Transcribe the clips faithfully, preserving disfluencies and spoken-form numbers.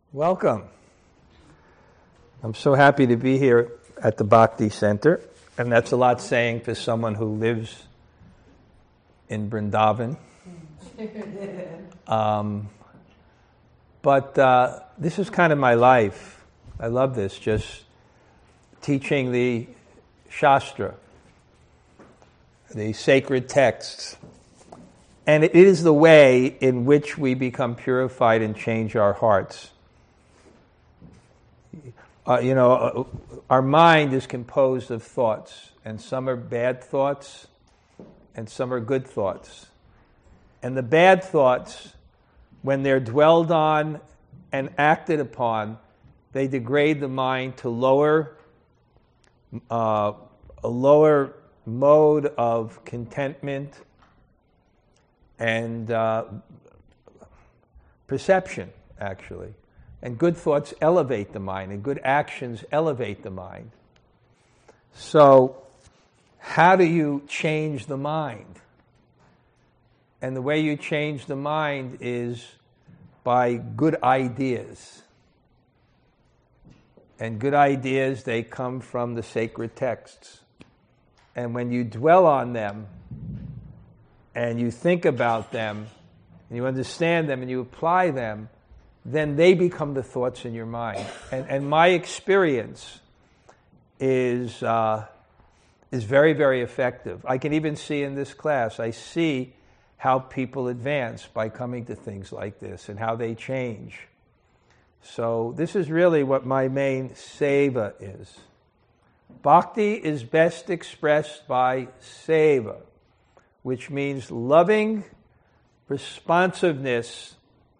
Welcome. I'm so happy to be here at the Bhakti Center, and that's a lot saying for someone who lives in Vrindavan. Um, but uh, this is kind of my life. I love this, just teaching the Shastra, the sacred texts. And it is the way in which we become purified and change our hearts. Uh, you know, uh, our mind is composed of thoughts, and some are bad thoughts, and some are good thoughts. And the bad thoughts, when they're dwelled on and acted upon, they degrade the mind to lower, uh, a lower mode of contentment and uh, perception, actually. And good thoughts elevate the mind, and good actions elevate the mind. So, how do you change the mind? And the way you change the mind is by good ideas. And good ideas, they come from the sacred texts. And when you dwell on them, and you think about them, and you understand them, and you apply them, then they become the thoughts in your mind. And, and my experience is uh, is very, very effective. I can even see in this class, I see how people advance by coming to things like this and how they change. So this is really what my main seva is. Bhakti is best expressed by seva, which means loving responsiveness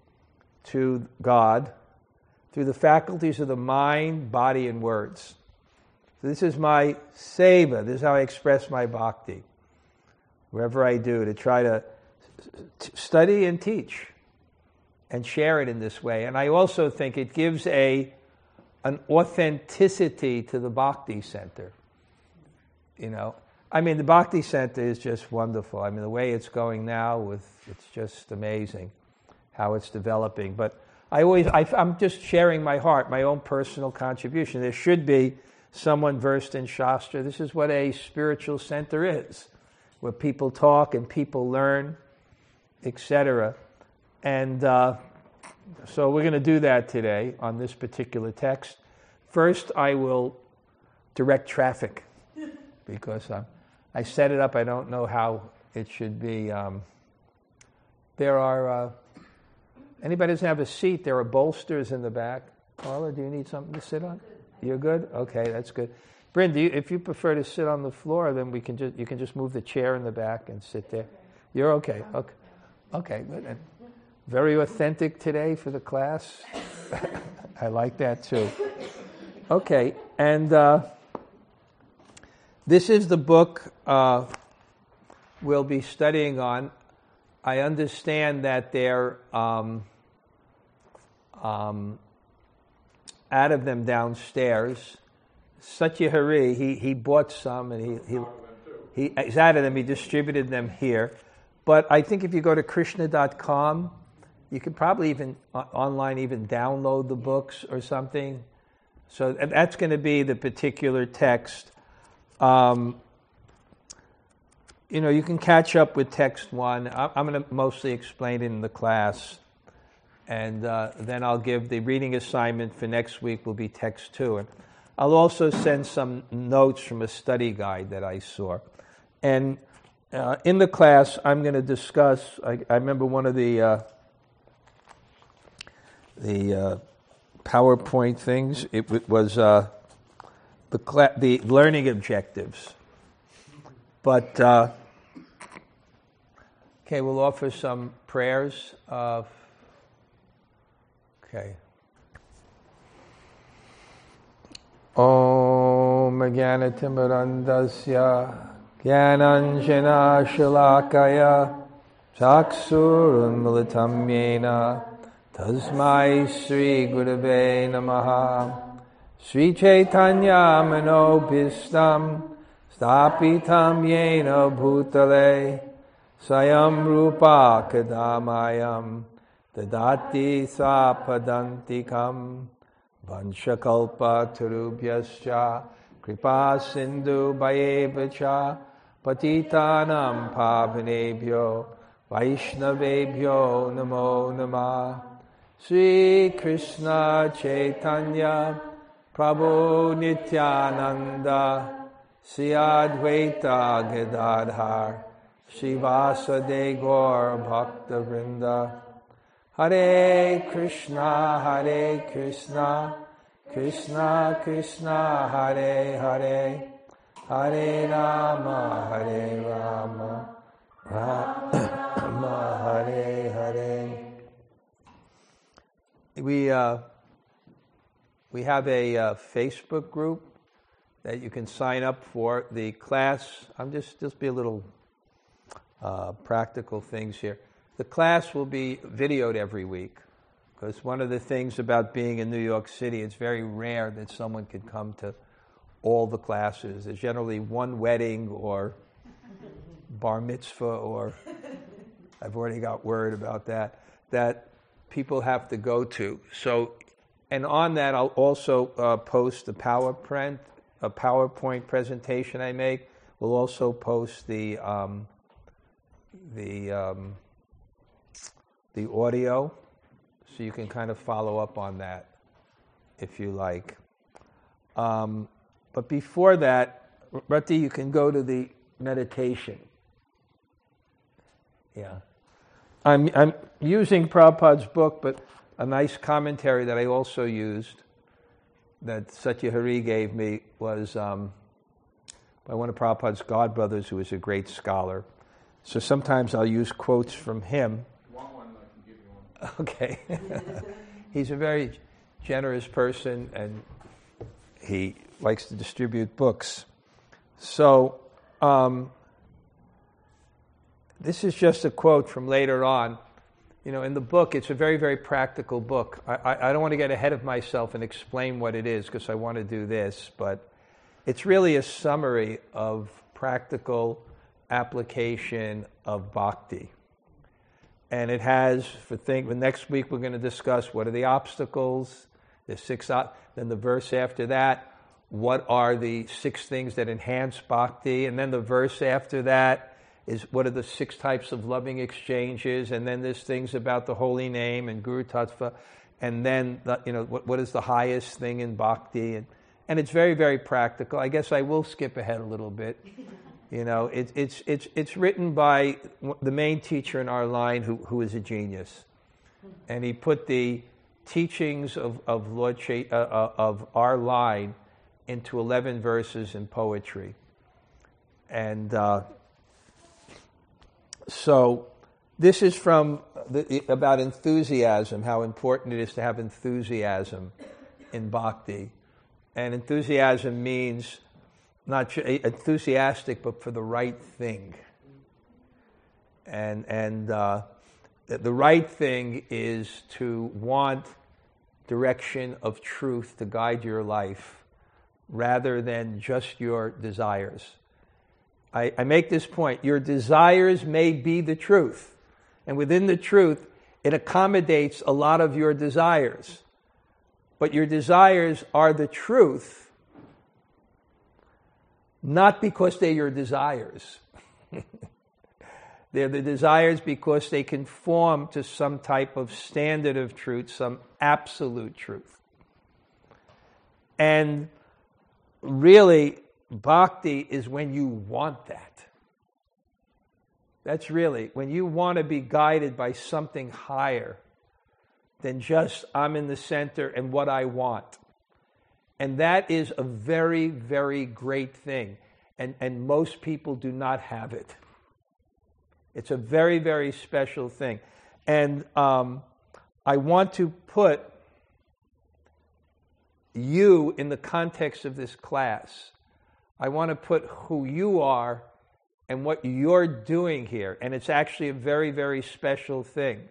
to God through the faculties of the mind, body, and words. So this is my seva. This is how I express my bhakti. Wherever I do, to try to study and teach and share it in this way. And I also think it gives a an authenticity to the Bhakti Center. You know, I mean, the Bhakti Center is just wonderful. I mean, the way it's going now, with it's just amazing how it's developing. But I always, I, I'm just sharing my heart, my own personal contribution. There should be someone versed in Shastra. This is what a spiritual center is, where people talk and people learn, et cetera. And uh, so we're going to do that today on this particular text. First, I will direct traffic, because um, I set it up. I don't know how it should be. Um, there are... Uh, Anybody doesn't have a seat, there are bolsters in the back. Carla, do you need something to sit on? You're good? Okay, that's good. Bryn, do you, if you prefer to sit on the floor, then we can just you can just move the chair in the back and sit there. You're okay. Okay, okay, good. And very authentic today for the class. I like that too. Okay, and uh, this is the book uh, we'll be studying on. I understand that they're um, um, out of them downstairs. Satya Hari, he he bought some, and he he, he he's out of them. He distributed them here. But I think if you go to Krishna dot com, you could probably even uh, online even download the books or something. So that's going to be the particular text. Um, You know, you can catch up with text one. I'm going to mostly explain it in the class. And uh, then I'll give the reading assignment for next week will be text two. And I'll also send some notes from a study guide that I saw. And uh, in the class, I'm going to discuss, I, I remember one of the uh, the uh, PowerPoint things, it, it was uh, the, cla- the learning objectives. But... Uh, Okay, we'll offer some prayers. Uh, okay. Om Jnanatimmirandasya Jnananjana Shalakaya Chaksurunmilitam Yena Tasmai Sri Gurave Namaha Sri Chaitanya Manobhistam Stapitam Yena Bhutale Sayam Rupa Kadamayam dadati sapadantikam vanchakalpa tarubhyascha kripa sindhu bhayevacha patitanam pavanebhyo vaishnavebhyo namo namah. Sri Krishna Chaitanya Prabhu Nityananda Sri Advaita Gadadhar Srivasade Gaur Bhakta Vrinda. Hare Krishna, Hare Krishna, Krishna Krishna, Hare Hare, Hare Rama, Hare Rama, Rama Hare Hare. We uh, we have a uh, Facebook group that you can sign up for. The class, I'm just just be a little uh, practical things here. The class will be videoed every week, because one of the things about being in New York City, it's very rare that someone could come to all the classes. There's generally one wedding or bar mitzvah, or I've already got word about that, that people have to go to. So, and on that, I'll also uh, post the PowerPoint, a PowerPoint presentation I make. We'll also post the um, the um, the audio, so you can kind of follow up on that if you like. Um, but before that, Rati, you can go to the meditation. Yeah. I'm I'm using Prabhupada's book, but a nice commentary that I also used, that Satya Hari gave me, was um, by one of Prabhupada's godbrothers, who is a great scholar. So sometimes I'll use quotes from him. If you want one, I can give you one. Okay. He's a very generous person, and he likes to distribute books. So um, this is just a quote from later on. You know, in the book, it's a very, very practical book. I, I, I don't want to get ahead of myself and explain what it is, because I want to do this, but it's really a summary of practical application of bhakti. And it has, for think, the next week we're going to discuss what are the obstacles, the six, then the verse after that, what are the six things that enhance bhakti, and then the verse after that is what are the six types of loving exchanges, and then there's things about the holy name and Guru Tattva, and then the, you know what, what is the highest thing in bhakti, and and it's very, very practical. I guess I will skip ahead a little bit. You know, it, it's it's it's written by the main teacher in our line, who who is a genius, and he put the teachings of of Lord Ch- uh, of our line into eleven verses in poetry, and. Uh, So this is from the, about enthusiasm, how important it is to have enthusiasm in bhakti. And enthusiasm means not enthusiastic, but for the right thing. And and uh, the right thing is to want direction of truth to guide your life, rather than just your desires. I, I make this point. Your desires may be the truth. And within the truth, it accommodates a lot of your desires. But your desires are the truth, not because they're your desires. They're the desires because they conform to some type of standard of truth, some absolute truth. And really, bhakti is when you want that. That's really, when you want to be guided by something higher than just I'm in the center and what I want. And that is a very, very great thing. And, and most people do not have it. It's a very, very special thing. And um, I want to put you in the context of this class. I want to put who you are and what you're doing here, and it's actually a very, very special thing,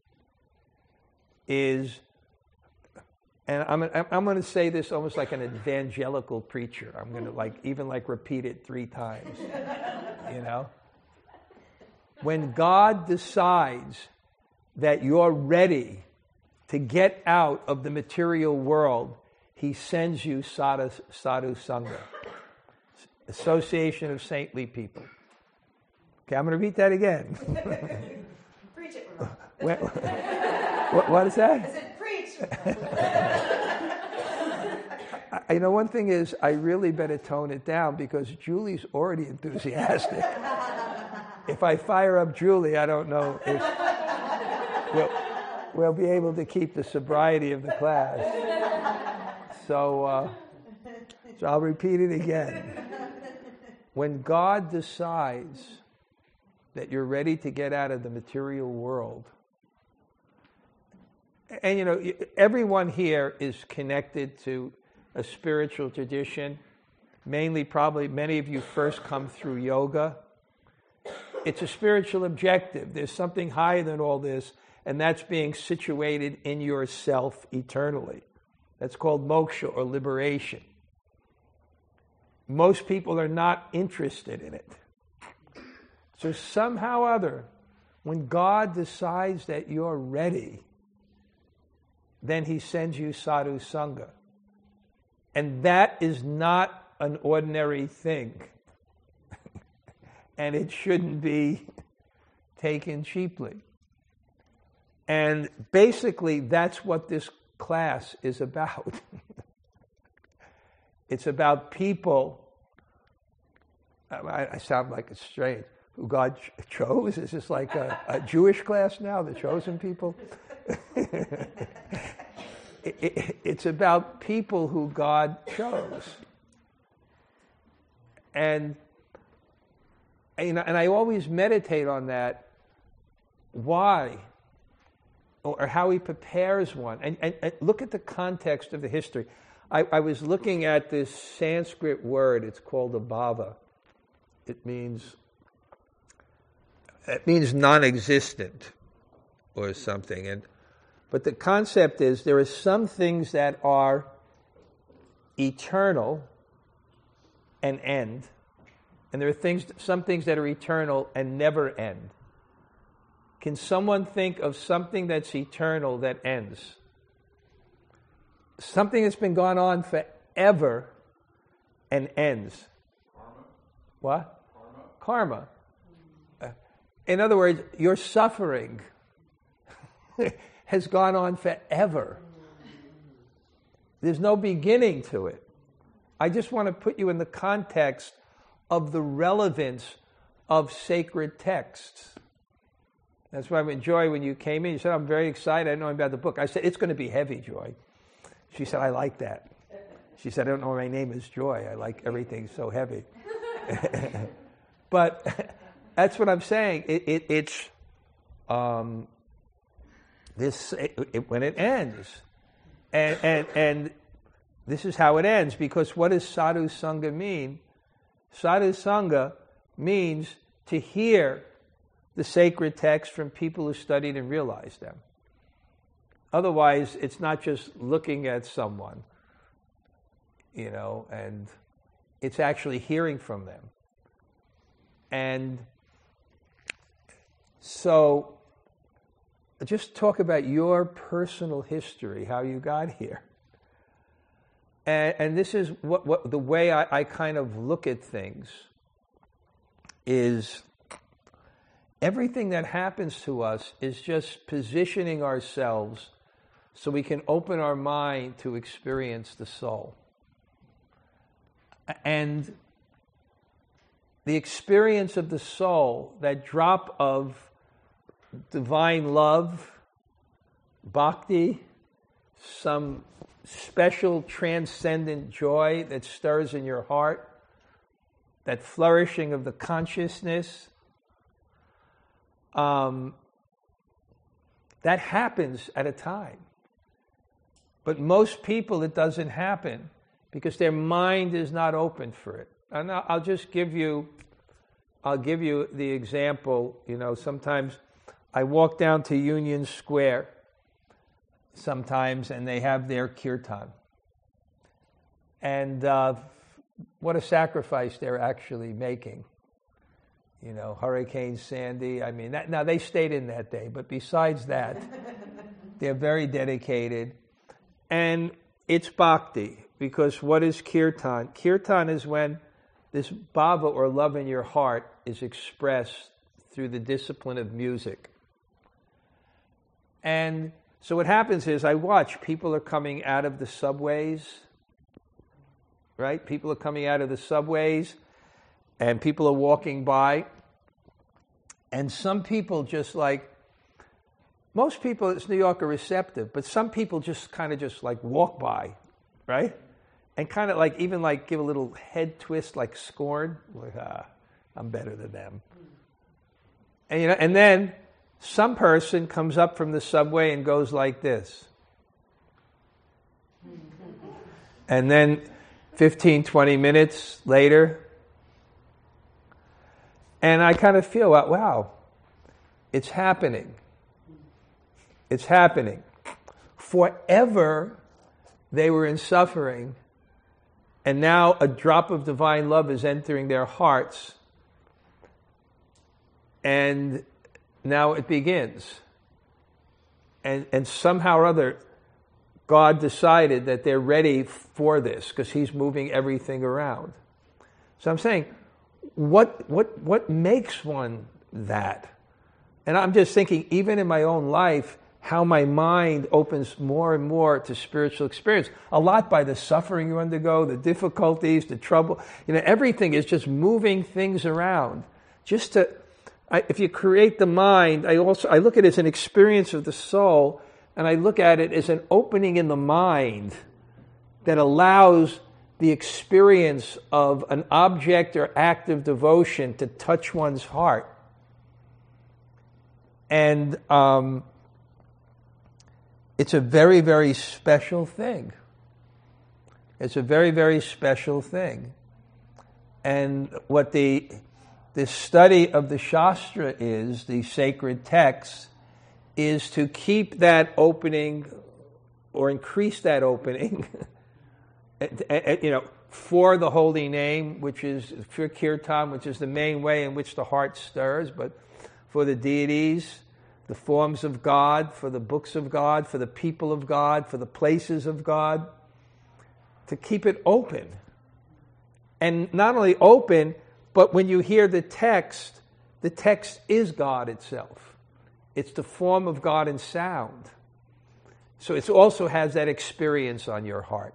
is, and I'm, I'm going to say this almost like an evangelical preacher. I'm going to like even like repeat it three times, you know? When God decides that you're ready to get out of the material world, he sends you sadhu, sadhu sangha, association of saintly people. Okay, I'm going to repeat that again. Preach it, Ramon. what, what, what is that? I said, preach. I, you know, one thing is, I really better tone it down because Julie's already enthusiastic. If I fire up Julie, I don't know if we'll, we'll be able to keep the sobriety of the class. So, uh, so I'll repeat it again. When God decides that you're ready to get out of the material world, and you know, everyone here is connected to a spiritual tradition. Mainly, probably, many of you first come through yoga. It's a spiritual objective. There's something higher than all this, and that's being situated in yourself eternally. That's called moksha or liberation. Most people are not interested in it. So somehow or other, when God decides that you're ready, then he sends you sadhu sangha. And that is not an ordinary thing. And it shouldn't be taken cheaply. And basically, that's what this class is about. It's about people, I, I sound like it's strange, who God ch- chose? Is this like a, a Jewish class now, the chosen people? it, it, it's about people who God chose. And, you know, and I always meditate on that, why? Or how he prepares one. And, and, and look at the context of the history. I, I was looking at this Sanskrit word. It's called abhava. It means it means non-existent or something. And but the concept is there are some things that are eternal and end, and there are things, some things that are eternal and never end. Can someone think of something that's eternal that ends? Something that's been going on forever and ends. Karma. What? Karma. Karma. Uh, in other words, your suffering has gone on forever. There's no beginning to it. I just want to put you in the context of the relevance of sacred texts. That's why I enjoy when you came in. You said, I'm very excited. I know about the book. I said, it's going to be heavy, Joy. She said, I like that. She said, I don't know my name is Joy. I like everything so heavy. But that's what I'm saying. It, it, it's um, this it, it, when it ends. And, and, and this is how it ends. Because what does sadhu sangha mean? Sadhu sangha means to hear the sacred texts from people who studied and realized them. Otherwise, it's not just looking at someone, you know, and it's actually hearing from them. And so, just talk about your personal history, how you got here. And, and this is what, what the way I, I kind of look at things is everything that happens to us is just positioning ourselves so we can open our mind to experience the soul. And the experience of the soul, that drop of divine love, bhakti, some special transcendent joy that stirs in your heart, that flourishing of the consciousness, um, that happens at a time. But most people, it doesn't happen because their mind is not open for it. And I'll just give you, I'll give you the example. You know, sometimes I walk down to Union Square sometimes, and they have their kirtan. And uh, what a sacrifice they're actually making. you know, Hurricane Sandy. I mean, that, now they stayed in that day, but besides that, they're very dedicated. And it's bhakti, because what is kirtan? Kirtan is when this bhava or love in your heart is expressed through the discipline of music. And so what happens is I watch people are coming out of the subways, right? People are coming out of the subways and people are walking by. And some people just like, most people in New York are receptive, but some people just kind of just like walk by, right? And kind of like, even like give a little head twist like scorn, like, ah, I'm better than them. And, you know, and then some person comes up from the subway and goes like this. And then fifteen, twenty minutes later, and I kind of feel, wow, it's happening. It's happening. Forever they were in suffering, and now a drop of divine love is entering their hearts, and now it begins. And, and somehow or other, God decided that they're ready for this because He's moving everything around. So I'm saying, what what what makes one that? And I'm just thinking, even in my own life, how my mind opens more and more to spiritual experience. A lot by the suffering you undergo, the difficulties, the trouble. You know, everything is just moving things around. Just to, I, if you create the mind, I also I look at it as an experience of the soul, and I look at it as an opening in the mind that allows the experience of an object or act of devotion to touch one's heart. And um, it's a very, very special thing. It's a very, very special thing. And what the the study of the Shastra is, the sacred texts, is to keep that opening or increase that opening you know, for the holy name, which is for kirtan, which is the main way in which the heart stirs, but for the deities, the forms of God, for the books of God, for the people of God, for the places of God, to keep it open. And not only open, but when you hear the text, the text is God itself. It's the form of God in sound. So it also has that experience on your heart.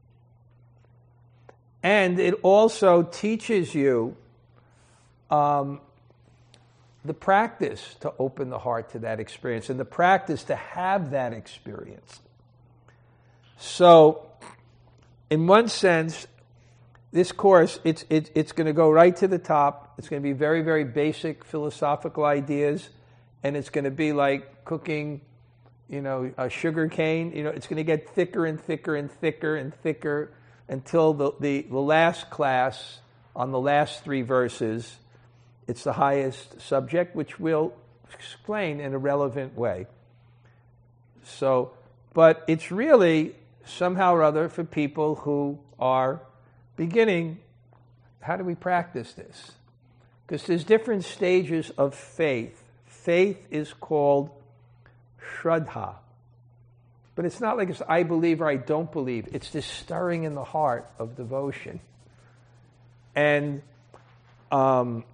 And it also teaches you um, the practice to open the heart to that experience and the practice to have that experience. So, in one sense, this course, it's, it, it's going to go right to the top. It's going to be very, very basic philosophical ideas, and it's going to be like cooking, you know, a sugar cane. You know, it's going to get thicker and thicker and thicker and thicker until the, the, the last class on the last three verses. It's the highest subject, which we'll explain in a relevant way. So, but it's really somehow or other for people who are beginning, how do we practice this? Because there's different stages of faith. Faith is called Shraddha. But it's not like it's I believe or I don't believe. It's this stirring in the heart of devotion. And um,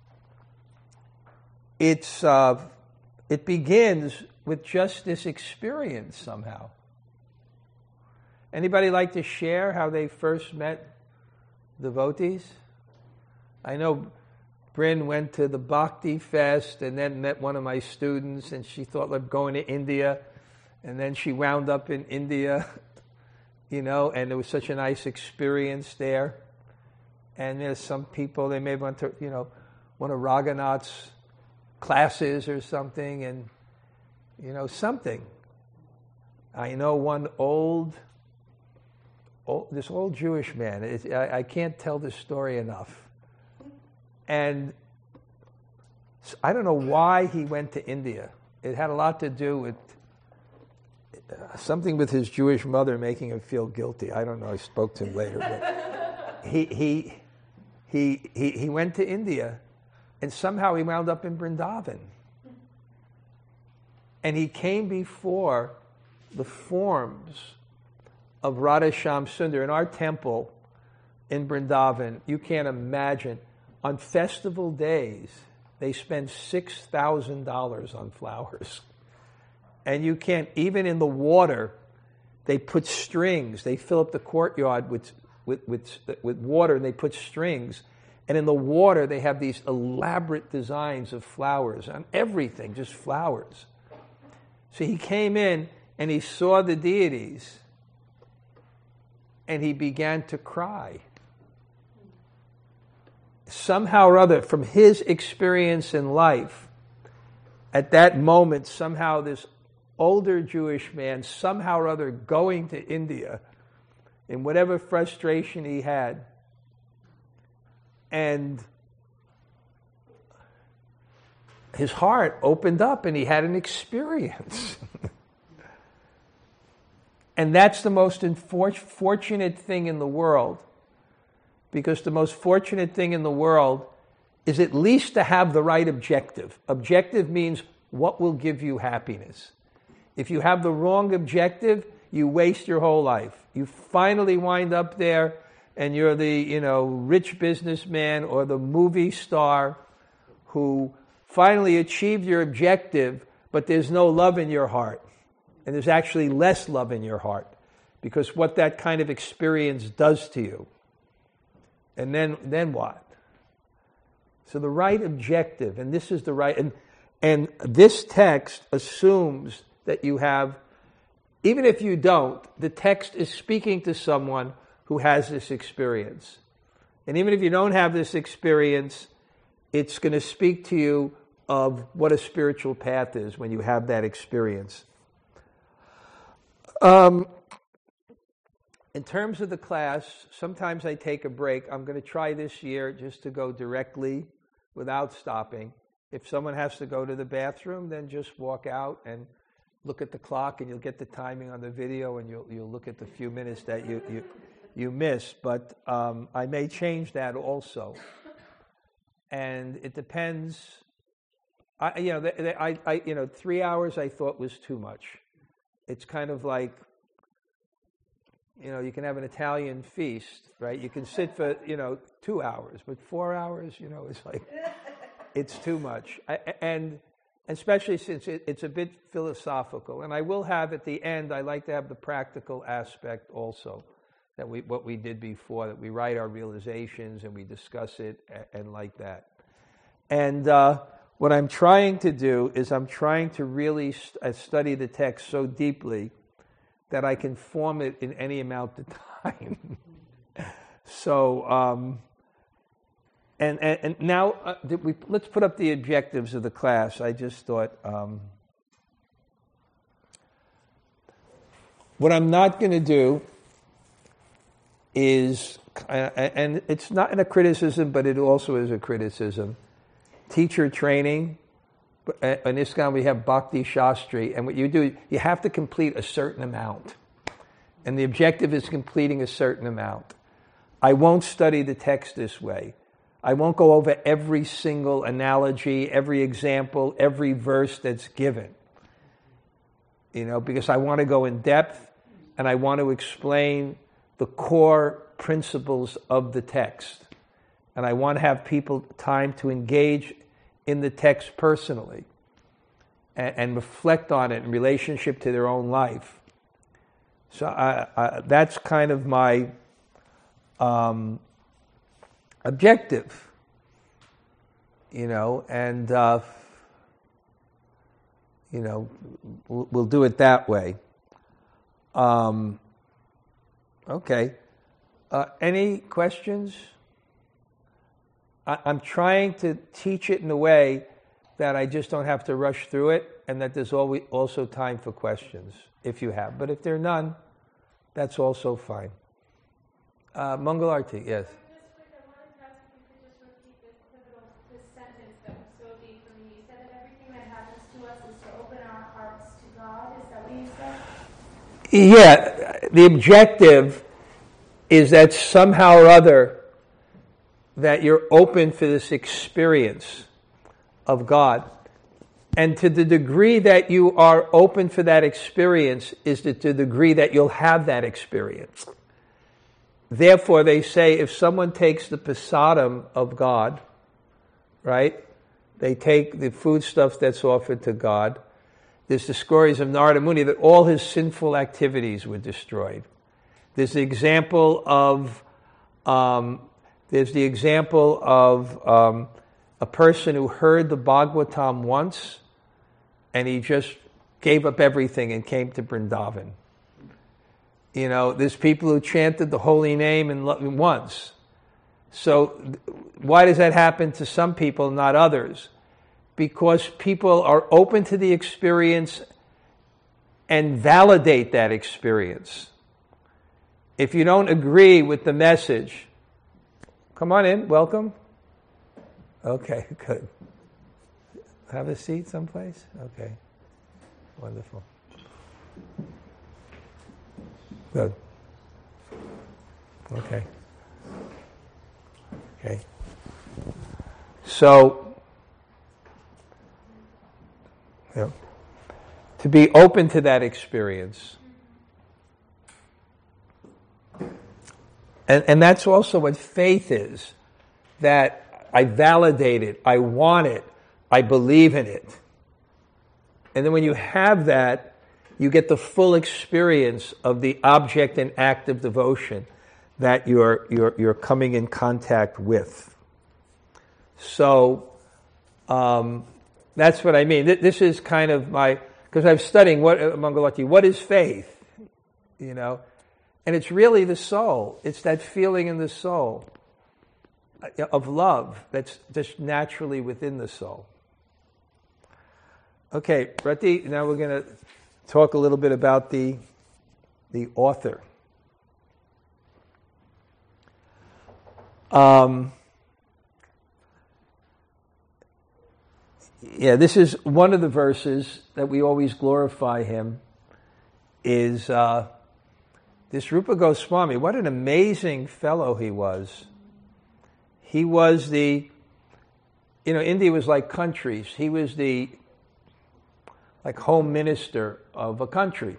it's uh, it begins with just this experience somehow. Anybody like to share how they first met devotees? I know Bryn went to the Bhakti Fest and then met one of my students, and she thought like going to India. And then she wound up in India, you know, and it was such a nice experience there. And there's some people, they may want to, you know, one of Raghunath's classes or something, and, you know, something. I know one old, old this old Jewish man, it, I, I can't tell this story enough. And I don't know why he went to India. It had a lot to do with something with his Jewish mother making him feel guilty. I don't know. I spoke to him later, but he he he he he went to India, And somehow he wound up in Vrindavan. And he came before the forms of Radha Shyam Sundar. In our temple in Vrindavan, you can't imagine, on festival days, they spend six thousand dollars on flowers. And you can't, even in the water, they put strings. They fill up the courtyard with, with, with, with water, and they put strings. And in the water, they have these elaborate designs of flowers on everything, just flowers. So he came in, and he saw the deities, and he began to cry. Somehow or other, from his experience in life, at that moment, somehow this older Jewish man, somehow or other going to India, in whatever frustration he had, and his heart opened up and he had an experience. And that's the most infor- fortunate thing in the world, because the most fortunate thing in the world is at least to have the right objective. Objective means what will give you happiness. If you have the wrong objective, you waste your whole life. You finally wind up there and you're the, you know, rich businessman or the movie star who finally achieved your objective, but there's no love in your heart. And there's actually less love in your heart because what that kind of experience does to you. And then then what? So the right objective, and this is the right, and, and this text assumes that you have, even if you don't, the text is speaking to someone who has this experience. And even if you don't have this experience, it's going to speak to you of what a spiritual path is when you have that experience. Um, in terms of the class, sometimes I take a break. I'm going to try this year just to go directly without stopping. If someone has to go to the bathroom, then just walk out and look at the clock, and you'll get the timing on the video, and you'll you'll look at the few minutes that you you, you miss. But um, I may change that also, and it depends. I you know they, they, I I you know three hours I thought was too much. It's kind of like, you know, you can have an Italian feast, right? You can sit for, you know, two hours, but four hours, you know, it's like, it's too much. I, and especially since it, it's a bit philosophical. And I will have at the end, I like to have the practical aspect also, that we what we did before, that we write our realizations and we discuss it and, and like that. And uh, what I'm trying to do is I'm trying to really st- study the text so deeply that I can form it in any amount of time. so, um, and, and and now uh, we, let's put up the objectives of the class. I just thought, um, what I'm not going to do is, uh, and it's not in a criticism, but it also is a criticism, teacher training. In ISKCON we have Bhakti Shastri, and what you do, you have to complete a certain amount. And the objective is completing a certain amount. I won't study the text this way. I won't go over every single analogy, every example, every verse that's given. You know, because I want to go in depth, and I want to explain the core principles of the text. And I want to have people time to engage in the text personally and, and reflect on it in relationship to their own life. So I, I, that's kind of my um, objective, you know, and, uh, you know, we'll, we'll do it that way. Um, okay. Uh, any questions? I'm trying to teach it in a way that I just don't have to rush through it, and that there's always also time for questions, if you have. But if there are none, that's also fine. Uh, Mangalarti, yes. Yeah, the objective is that somehow or other that you're open for this experience. of God. And to the degree that you are open for that experience is to the degree that you'll have that experience. Therefore, they say if someone takes the prasadam of God, right, they take the foodstuff that's offered to God, there's the stories of Narada Muni that all his sinful activities were destroyed. There's the example of, um, there's the example of um, a person who heard the Bhagavatam once, and he just gave up everything and came to Vrindavan. You know, there's people who chanted the holy name in lo- once. So why does that happen to some people, not others? Because people are open to the experience and validate that experience. If you don't agree with the message, come on in, welcome. Okay, good. Have a seat someplace? Okay, wonderful. Good. Okay. Okay. So, you know, to be open to that experience. And, and that's also what faith is. That I validate it, I want it, I believe in it. And then when you have that, you get the full experience of the object and act of devotion that you're you're you're coming in contact with. So um, that's what I mean. This is kind of my, because I'm studying what Mangalati, what is faith? You know, and it's really the soul. It's that feeling in the soul of love that's just naturally within the soul. Okay, Rati, now we're going to talk a little bit about the the author. Um, yeah, this is one of the verses that we always glorify him, is uh, this Rupa Goswami. What an amazing fellow he was. He was the, you know, India was like countries. He was the, like, home minister of a country.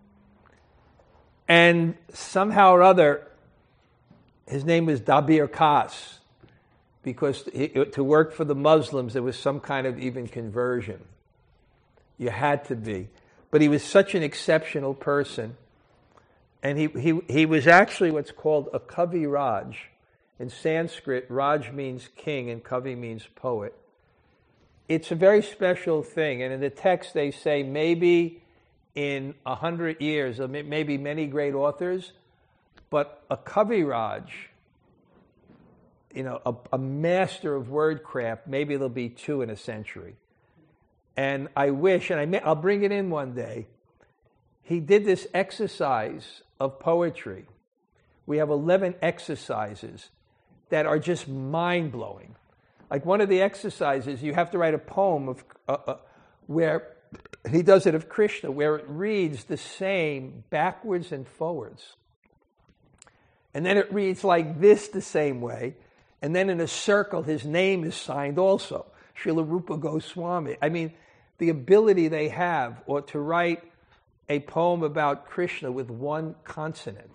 And somehow or other, his name was Dabir Khas, because to work for the Muslims, there was some kind of even conversion. You had to be. But he was such an exceptional person. And he, he, he was actually what's called a Kavi Raj. In Sanskrit, Raj means king and Kavi means poet. It's a very special thing. And in the text they say maybe in a hundred years, or maybe many great authors, but a Kavi Raj, you know, a, a master of wordcraft, maybe there'll be two in a century. And I wish, and I may, I'll bring it in one day, he did this exercise of poetry. We have eleven exercises that are just mind-blowing. Like one of the exercises, you have to write a poem of uh, uh, where he does it of Krishna, where it reads the same backwards and forwards. And then it reads like this the same way. And then in a circle, his name is signed also, Srila Rupa Goswami. I mean, the ability they have, or to write a poem about Krishna with one consonant.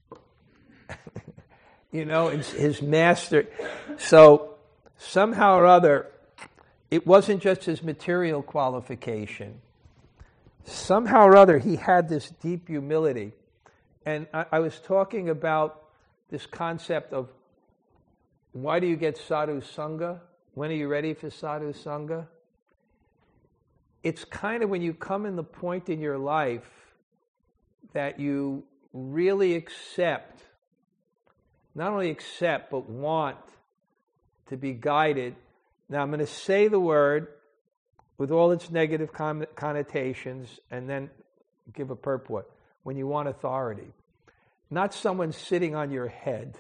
You know, it's his master. So somehow or other, it wasn't just his material qualification. Somehow or other, he had this deep humility. And I, I was talking about this concept of why do you get sadhu sangha? When are you ready for sadhu sangha? It's kind of when you come in the point in your life that you really accept, not only accept, but want to be guided. Now I'm going to say the word with all its negative con- connotations and then give a purport. When you want authority. Not someone sitting on your head,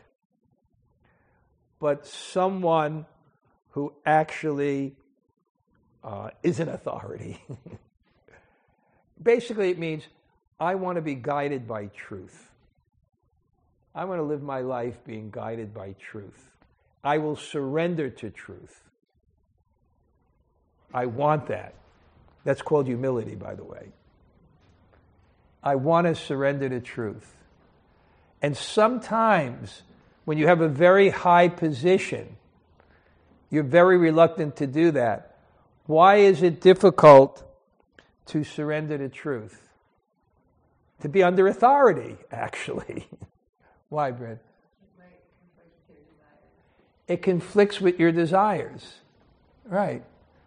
but someone who actually uh, is an authority. Basically, it means I want to be guided by truth. I want to live my life being guided by truth. I will surrender to truth. I want that. That's called humility, by the way. I want to surrender to truth. And sometimes, when you have a very high position, you're very reluctant to do that. Why is it difficult to surrender to truth? To be under authority, actually. Why, Brad? It conflicts with your desires. Right.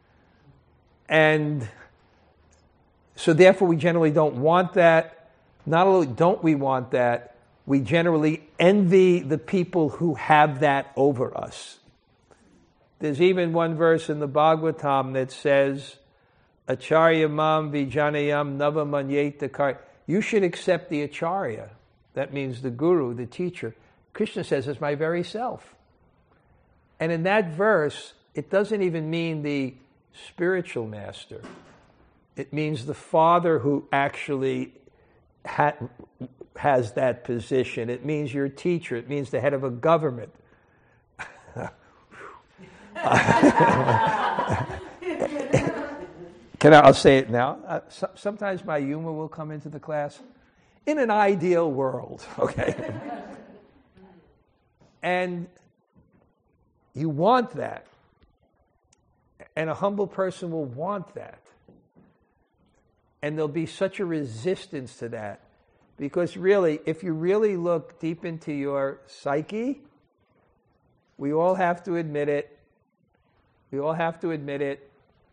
And so therefore we generally don't want that. Not only don't we want that, we generally envy the people who have that over us. There's even one verse in the Bhagavatam that says, Acharya mam vijanayam nava manyeta kar. You should accept the Acharya. That means the guru, the teacher. Krishna says, it's my very self. And in that verse, it doesn't even mean the spiritual master. It means the father who actually ha- has that position. It means your teacher. It means the head of a government. Can I, I'll say it now. Uh, so, sometimes my humor will come into the class. In an ideal world, okay? And you want that. And a humble person will want that. And there'll be such a resistance to that. Because really, if you really look deep into your psyche, we all have to admit it. We all have to admit it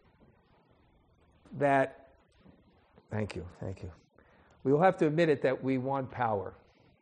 that, thank you, thank you. We all have to admit it that we want power.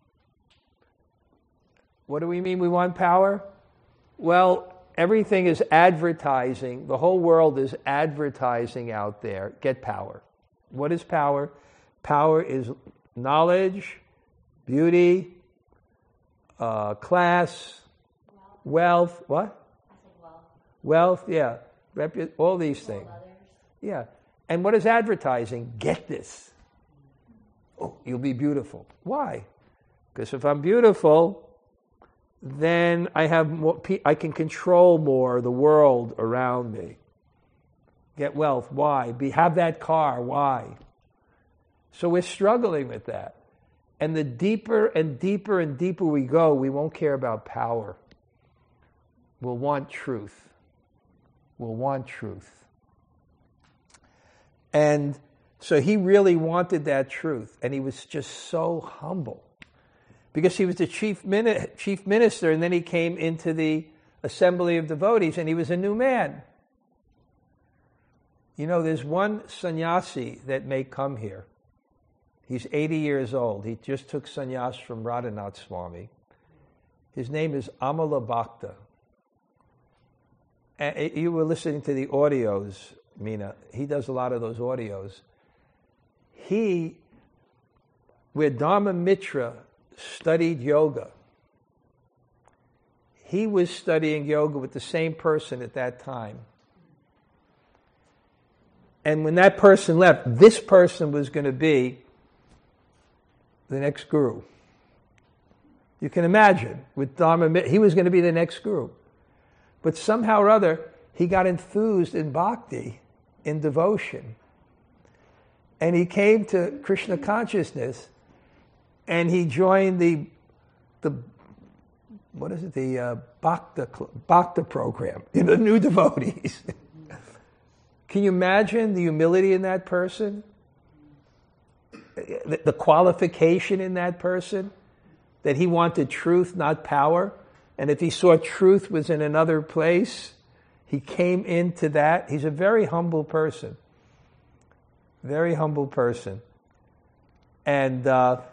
What do we mean we want power? Well, everything is advertising. The whole world is advertising out there. Get power. What is power? Power is knowledge, beauty, uh, class, wealth. wealth. What? I said wealth. Wealth, yeah. Repu- all these things. Yeah. And what is advertising? Get this. Oh, you'll be beautiful. Why? Because if I'm beautiful, then I have more, I can control more the world around me. Get wealth. Why? Be, have that car. Why? So we're struggling with that. And the deeper and deeper and deeper we go, we won't care about power. We'll want truth. We'll want truth. And so he really wanted that truth. And he was just so humble. Because he was the chief, mini- chief minister, and then he came into the assembly of devotees, and he was a new man. You know, there's one sannyasi that may come here. He's eighty years old. He just took sannyas from Radhanath Swami. His name is Amala Bhakta. And you were listening to the audios, Meena. He does a lot of those audios. He, where Dharma Mitra studied yoga, he was studying yoga with the same person at that time. And when that person left, this person was going to be the next guru. You can imagine, with Dharma Mitra, he was going to be the next guru. But somehow or other, he got enthused in bhakti, in devotion. And he came to Krishna consciousness, and he joined the, the what is it, the uh, Bhakta, Bhakta program, in the new devotees. Can you imagine the humility in that person? The, the qualification in that person? That he wanted truth, not power. And if he saw truth was in another place, he came into that. He's a very humble person. Very humble person. And uh,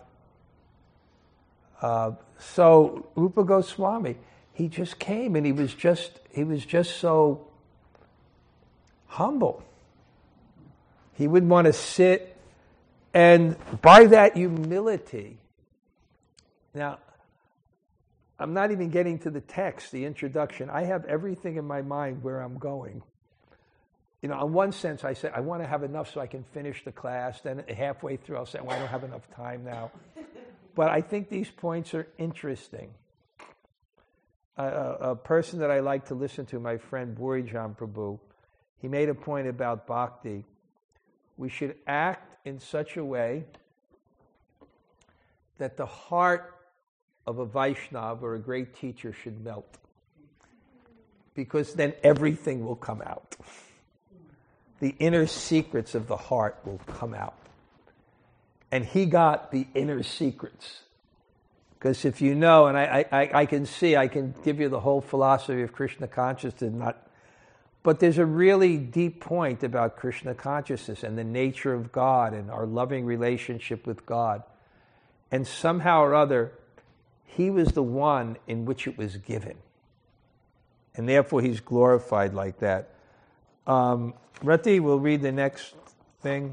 uh, so Rupa Goswami, he just came and he was just he was just so humble. He would want to sit, and by that humility, now, I'm not even getting to the text, the introduction. I have everything in my mind where I'm going. You know, in one sense, I say, I want to have enough so I can finish the class. Then halfway through, I'll say, well, I don't have enough time now. But I think these points are interesting. A, a, a person that I like to listen to, my friend Burijan Prabhu, he made a point about bhakti. We should act in such a way that the heart of a Vaishnava or a great teacher should melt. Because then everything will come out. The inner secrets of the heart will come out. And he got the inner secrets. Because if you know, and I, I, I can see, I can give you the whole philosophy of Krishna consciousness, not, but there's a really deep point about Krishna consciousness and the nature of God and our loving relationship with God. And somehow or other, he was the one in which it was given. And therefore he's glorified like that. Um, Rati will read the next thing.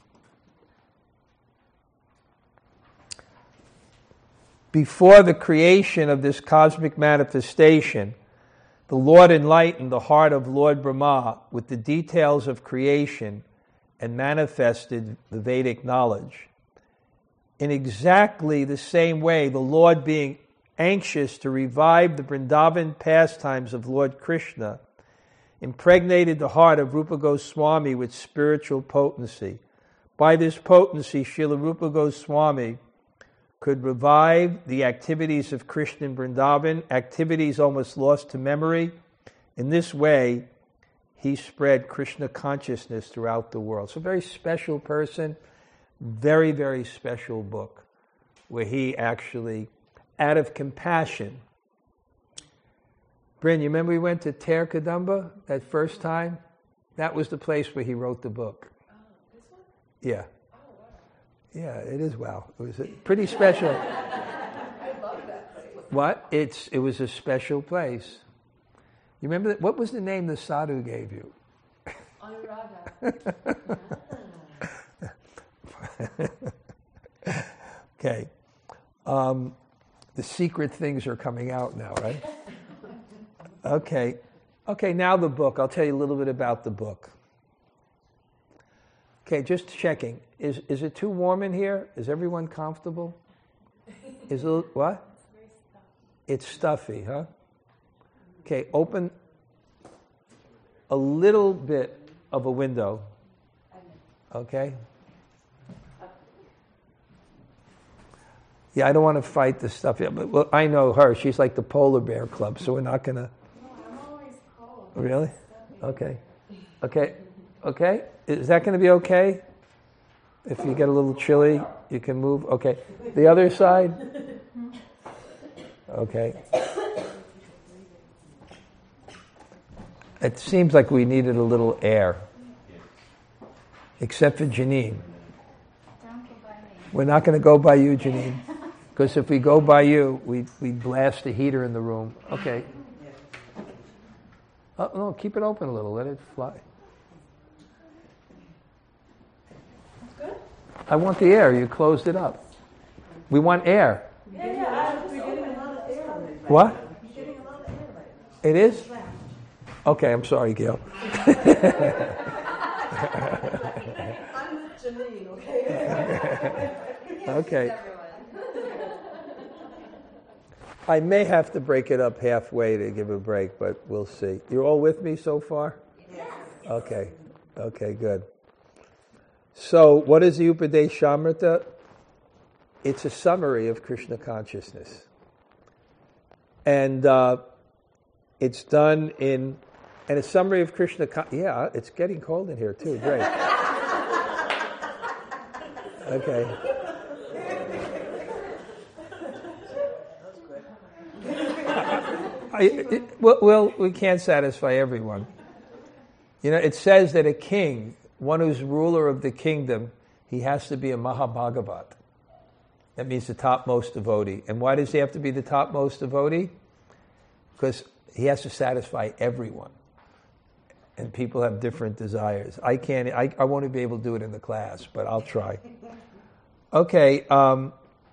Before the creation of this cosmic manifestation, the Lord enlightened the heart of Lord Brahma with the details of creation and manifested the Vedic knowledge. In exactly the same way, the Lord, being anxious to revive the Vrindavan pastimes of Lord Krishna, impregnated the heart of Rupa Goswami with spiritual potency. By this potency, Srila Rupa Goswami could revive the activities of Krishna in Vrindavan, activities almost lost to memory. In this way, he spread Krishna consciousness throughout the world. So a very special person, very, very special book, where he actually, out of compassion. Bryn, you remember we went to Ter Kadamba that first time? That was the place where he wrote the book. Oh, this one? Yeah. Oh, wow. Yeah, it is wow. It was a pretty special. I love that place. What? It's it was a special place. You remember that, what was the name the sadhu gave you? Anuradha. Okay. Um, the secret things are coming out now, right? Okay. Okay, now the book. I'll tell you a little bit about the book. Okay, just checking. Is is it too warm in here? Is everyone comfortable? Is it what? It's stuffy, huh? Okay, open a little bit of a window. Okay? Yeah, I don't want to fight this stuff yet, but well, I know her. She's like the polar bear club, so we're not going to... No, I'm always cold. Really? Okay. Okay. Okay? Is that going to be okay? If you get a little chilly, you can move? Okay. The other side? Okay. It seems like we needed a little air. Except for Janine. We're not going to go by you, Janine. Because if we go by you, we we blast the heater in the room. Okay. Oh, no, keep it open a little. Let it fly. Good? I want the air. You closed it up. We want air. Yeah, yeah. We're getting a lot of air. What? We're getting a lot of air right now. It is? Okay, I'm sorry, Gail. I'm with Janine, okay? Okay. I may have to break it up halfway to give a break, but we'll see. You're all with me so far? Yes. Okay. Okay, good. So, what is the Upadeshamrita? It's a summary of Krishna consciousness. And uh, it's done in, and a summary of Krishna, con- yeah, it's getting cold in here too, great. Okay. I, it, well, well, we can't satisfy everyone. You know, it says that a king, one who's ruler of the kingdom, he has to be a Mahabhagavat. That means the topmost devotee. And why does he have to be the topmost devotee? Because he has to satisfy everyone. And people have different desires. I can't, I, I won't be able to do it in the class, but I'll try. Okay, um,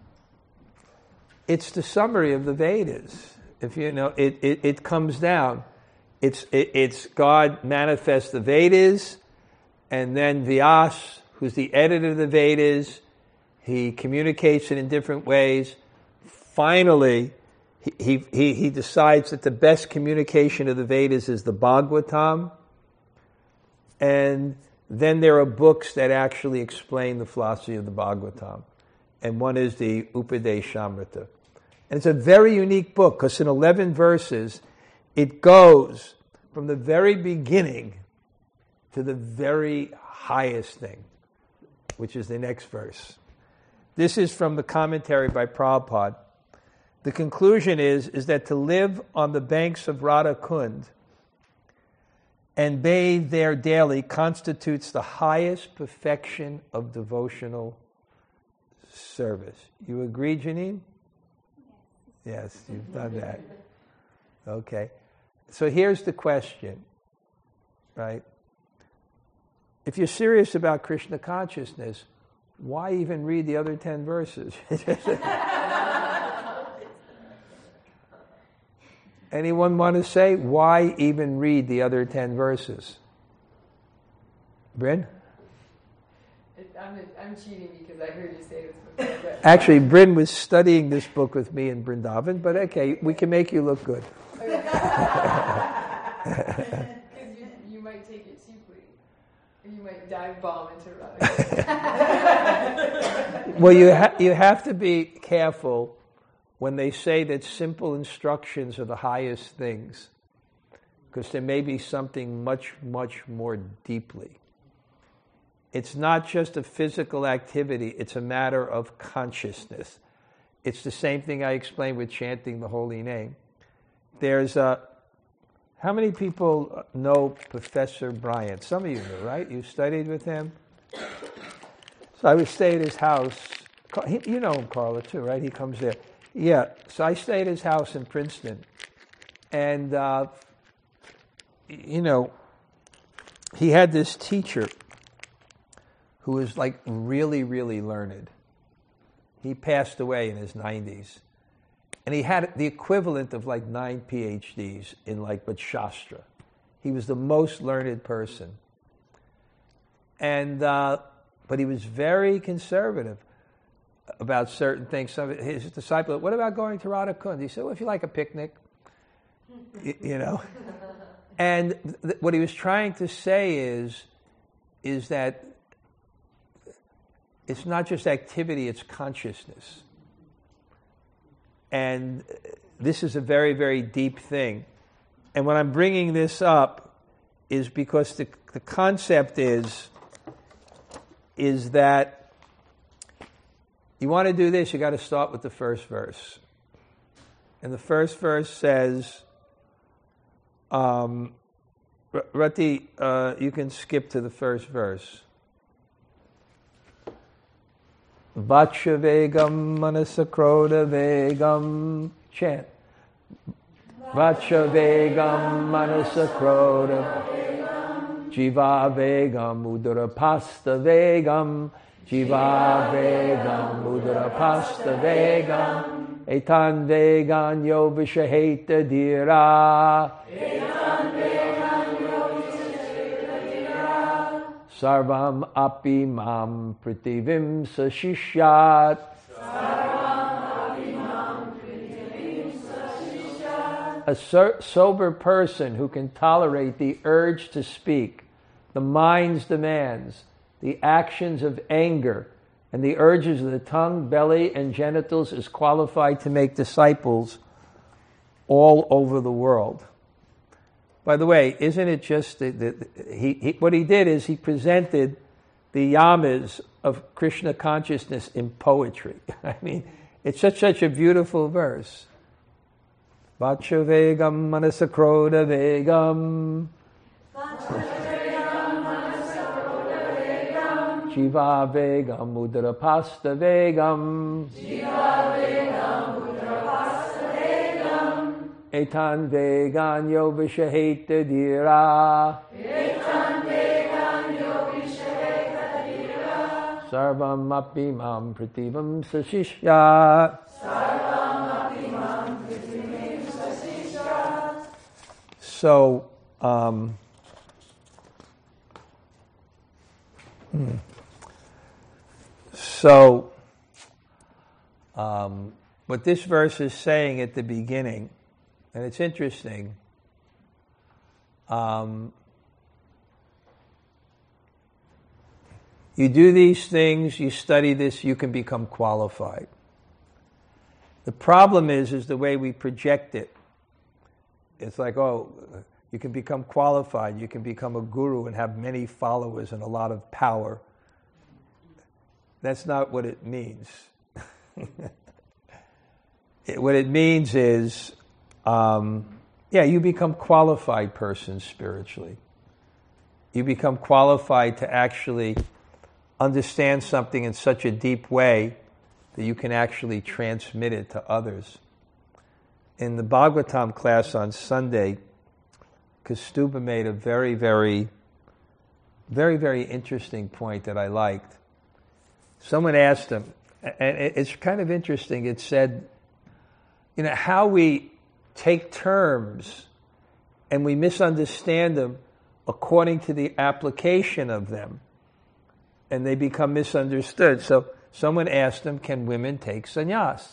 it's the summary of the Vedas. If you know, it, it, it comes down. It's it, it's God manifests the Vedas, and then Vyas, who's the editor of the Vedas, he communicates it in different ways. Finally, he he he decides that the best communication of the Vedas is the Bhagavatam, And then there are books that actually explain the philosophy of the Bhagavatam. And one is the Upadeshamrita. And it's a very unique book because in eleven verses, it goes from the very beginning to the very highest thing, which is the next verse. This is from the commentary by Prabhupada. The conclusion is, is that to live on the banks of Radha Kund and bathe there daily constitutes the highest perfection of devotional service. You agree, Janine? Yes, you've done that. Okay. So here's the question, right? If you're serious about Krishna consciousness, why even read the other ten verses? Anyone want to say, why even read the other ten verses? Bryn? I'm, I'm cheating because I heard you say this before. But Actually, Bryn was studying this book with me in Vrindavan, but okay, we can make you look good. Because you, you might take it cheaply. You might dive bomb into Radha. Well, you, ha- you have to be careful when they say that simple instructions are the highest things, because there may be something much, much more deeply. It's not just a physical activity, it's a matter of consciousness. It's the same thing I explained with chanting the holy name. There's a, how many people know Professor Bryant? Some of you do, right? You studied with him? So I would stay at his house. He, you know him, Carla, too, right? He comes there. Yeah, so I stayed at his house in Princeton. And, uh, you know, he had this teacher who was like really, really learned. He passed away in his nineties. And he had the equivalent of like nine P H Ds in like but Shastra. He was the most learned person. And, uh, but he was very conservative about certain things. Some of his disciple, what about going to Radha Kund? He said, well, if you like a picnic, you, you know. And th- what he was trying to say is, is that it's not just activity, it's consciousness. And this is a very, very deep thing. And when I'm bringing this up is because the, the concept is, is that you want to do this, you got to start with the first verse. And the first verse says, um, Rati, uh, you can skip to the first verse. Vacha vegam manasakroda vegam. Chant. Vacha vegam manasakroda jiva vegam udarapasta vegam jiva vegam udarapasta vegam etan vegan yo vishaheta dira Sarvam api mam pritivim sashishyat. A so- sober person who can tolerate the urge to speak, the mind's demands, the actions of anger, and the urges of the tongue, belly, and genitals is qualified to make disciples all over the world. By the way, isn't it just that he, he, what he did is he presented the yamas of Krishna consciousness in poetry. I mean, it's such such a beautiful verse. Vacha vegam manasakroda vegam Jiva vegam udarapasta vegam Jiva vegam udarapasta vegam Etan vegan yo vishaheta dira. Etan vegan yo vishaheta dira. Sarvam api mam prativam sasishya. Sarvam api mam prativam sasishya. So, um, hmm. so, um, what this verse is saying at the beginning, and it's interesting, um, You do these things, you study this, you can become qualified. The problem is, is the way we project it. It's like, oh, you can become qualified, you can become a guru and have many followers and a lot of power. That's not what it means. it, what it means is, um, yeah, you become qualified persons spiritually. You become qualified to actually understand something in such a deep way that you can actually transmit it to others. In the Bhagavatam class on Sunday, Kaustubha made a very, very, very, very interesting point that I liked. Someone asked him, and it's kind of interesting, it said, you know, how we take terms and we misunderstand them according to the application of them, and they become misunderstood. So someone asked him, can women take sannyas?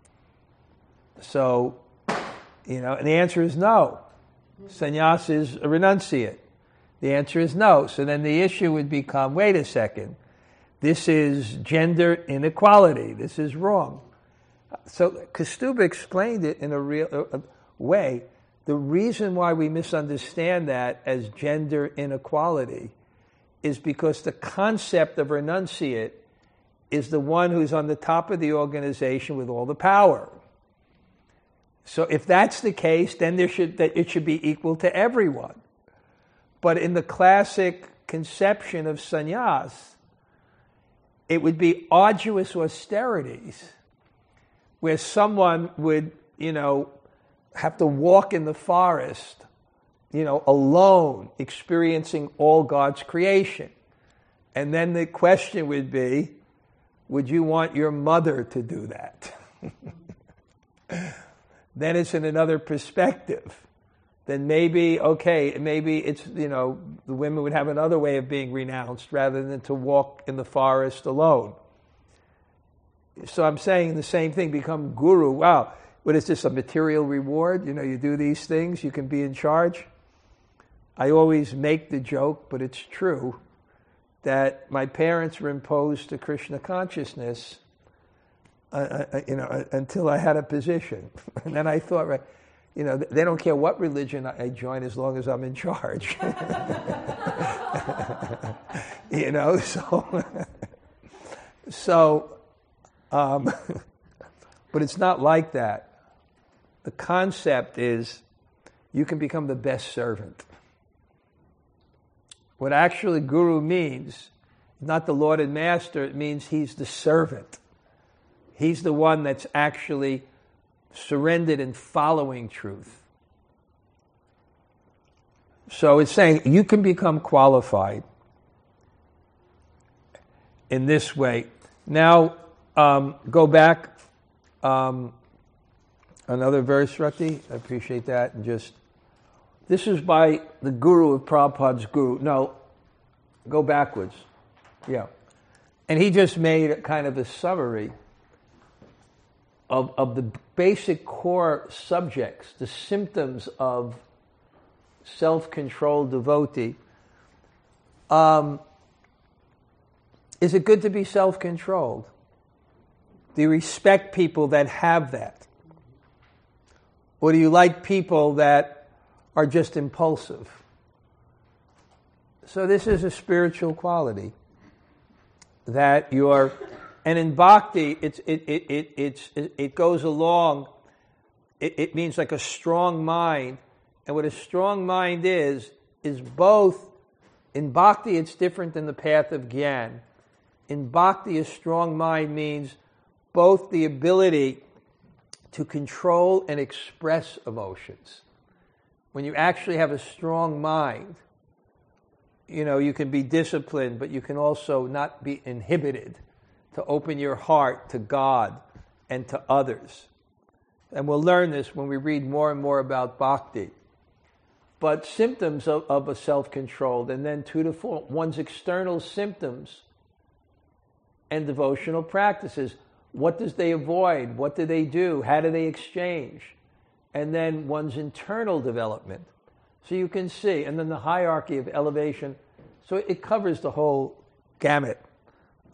So, you know, and the answer is no. Sannyas is a renunciate. The answer is no. So then the issue would become, wait a second, this is gender inequality. This is wrong. So Kaustubha explained it in a real uh, way. The reason why we misunderstand that as gender inequality is because the concept of renunciate is the one who's on the top of the organization with all the power. So if that's the case, then there should that it should be equal to everyone. But in the classic conception of sannyas, it would be arduous austerities where someone would, you know, have to walk in the forest, you know, alone, experiencing all God's creation. And then the question would be, would you want your mother to do that? Then it's in another perspective. Then maybe, okay, maybe it's, you know, the women would have another way of being renounced rather than to walk in the forest alone. So I'm saying the same thing, become guru. Wow, what is this, a material reward? You know, you do these things, you can be in charge. I always make the joke, but it's true, that my parents were imposed to Krishna consciousness uh, uh, you know, uh, until I had a position. And then I thought, right, you know, they don't care what religion I join as long as I'm in charge. You know, so, so um, but it's not like that. The concept is you can become the best servant. What actually guru means, not the Lord and Master, it means he's the servant. He's the one that's actually surrendered and following truth. So it's saying you can become qualified in this way. Now, um, go back um, another verse, Rati. I appreciate that. And just, this is by the guru of Prabhupada's guru. No, go backwards. Yeah. And he just made a kind of a summary of, of the basic core subjects, the symptoms of self-controlled devotee. Um, is it good to be self-controlled? Do you respect people that have that? Or do you like people that are just impulsive? So this is a spiritual quality that you're, and in bhakti, it's it it it it's it, it goes along. It, it means like a strong mind, and what a strong mind is is both. In bhakti, it's different than the path of gyan. In bhakti, a strong mind means both the ability to control and express emotions. When you actually have a strong mind, you know, you can be disciplined, but you can also not be inhibited to open your heart to God and to others. And we'll learn this when we read more and more about bhakti. But symptoms of, of a self-controlled, and then two to four, one's external symptoms and devotional practices. What does they avoid? What do they do? How do they exchange? And then one's internal development. So you can see, and then the hierarchy of elevation. So it covers the whole gamut.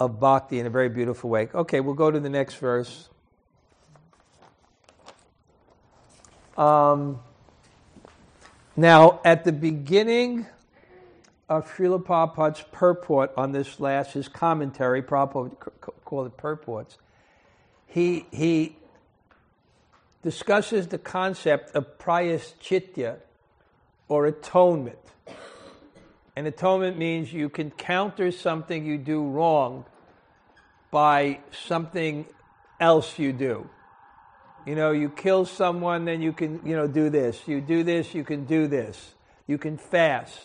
of bhakti in a very beautiful way. Okay, we'll go to the next verse. Um, now, at the beginning of Srila Prabhupada's purport on this last, his commentary, Prabhupada called it purports, he, he discusses the concept of prayaschitya, or atonement. And atonement means you can counter something you do wrong by something else you do. You know, you kill someone, then you can, you know, do this. You do this, you can do this. You can fast.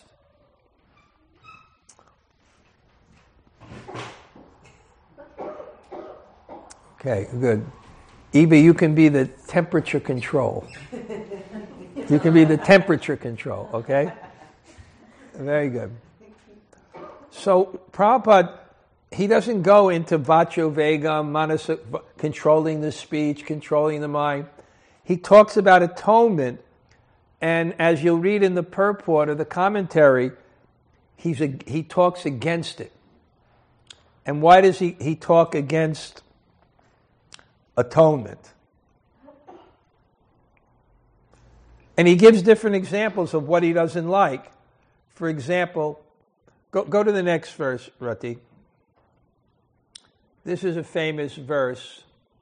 Okay, good. Eva, you can be the temperature control. You can be the temperature control, okay? Very good. So Prabhupada, he doesn't go into vacho vegam, manasa, controlling the speech, controlling the mind. He talks about atonement, and as you'll read in the purport or the commentary, he's a, he talks against it. And why does he, he talk against atonement? And he gives different examples of what he doesn't like. For example, go, go to the next verse, Rati. This is a famous verse.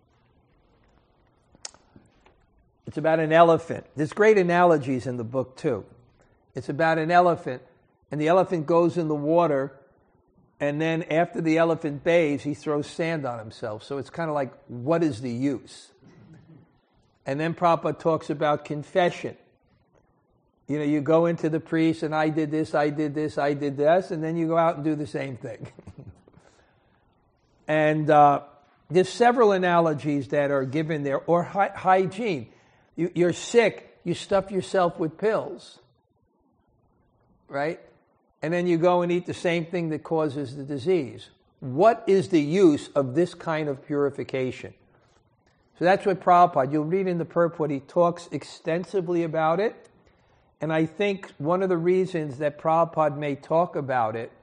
It's about an elephant. There's great analogies in the book too. It's about an elephant, and the elephant goes in the water, and then after the elephant bathes, he throws sand on himself. So it's kind of like, what is the use? And then Prabhupada talks about confession. You know, you go into the priest, and I did this, I did this, I did this, and then you go out and do the same thing. And uh, there's several analogies that are given there. Or hy- hygiene. You, you're sick, you stuff yourself with pills, right? And then you go and eat the same thing that causes the disease. What is the use of this kind of purification? So that's what Prabhupada, you'll read in the purport, he talks extensively about it. And I think one of the reasons that Prabhupada may talk about it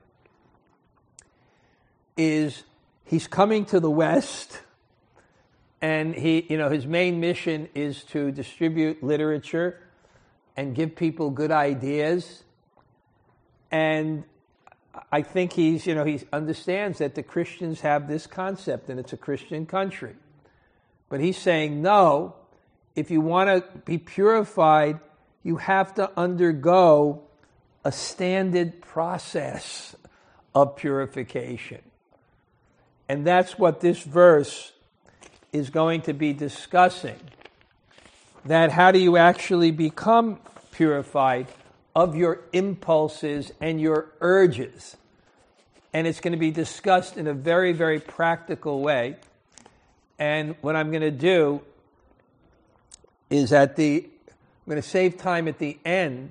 is he's coming to the West, and he, you know, his main mission is to distribute literature and give people good ideas. And I think he's, you know, he understands that the Christians have this concept, and it's a Christian country. But he's saying, no, if you want to be purified, you have to undergo a standard process of purification. And that's what this verse is going to be discussing. That how do you actually become purified of your impulses and your urges? And it's going to be discussed in a very, very practical way. And what I'm going to do is at the I'm going to save time at the end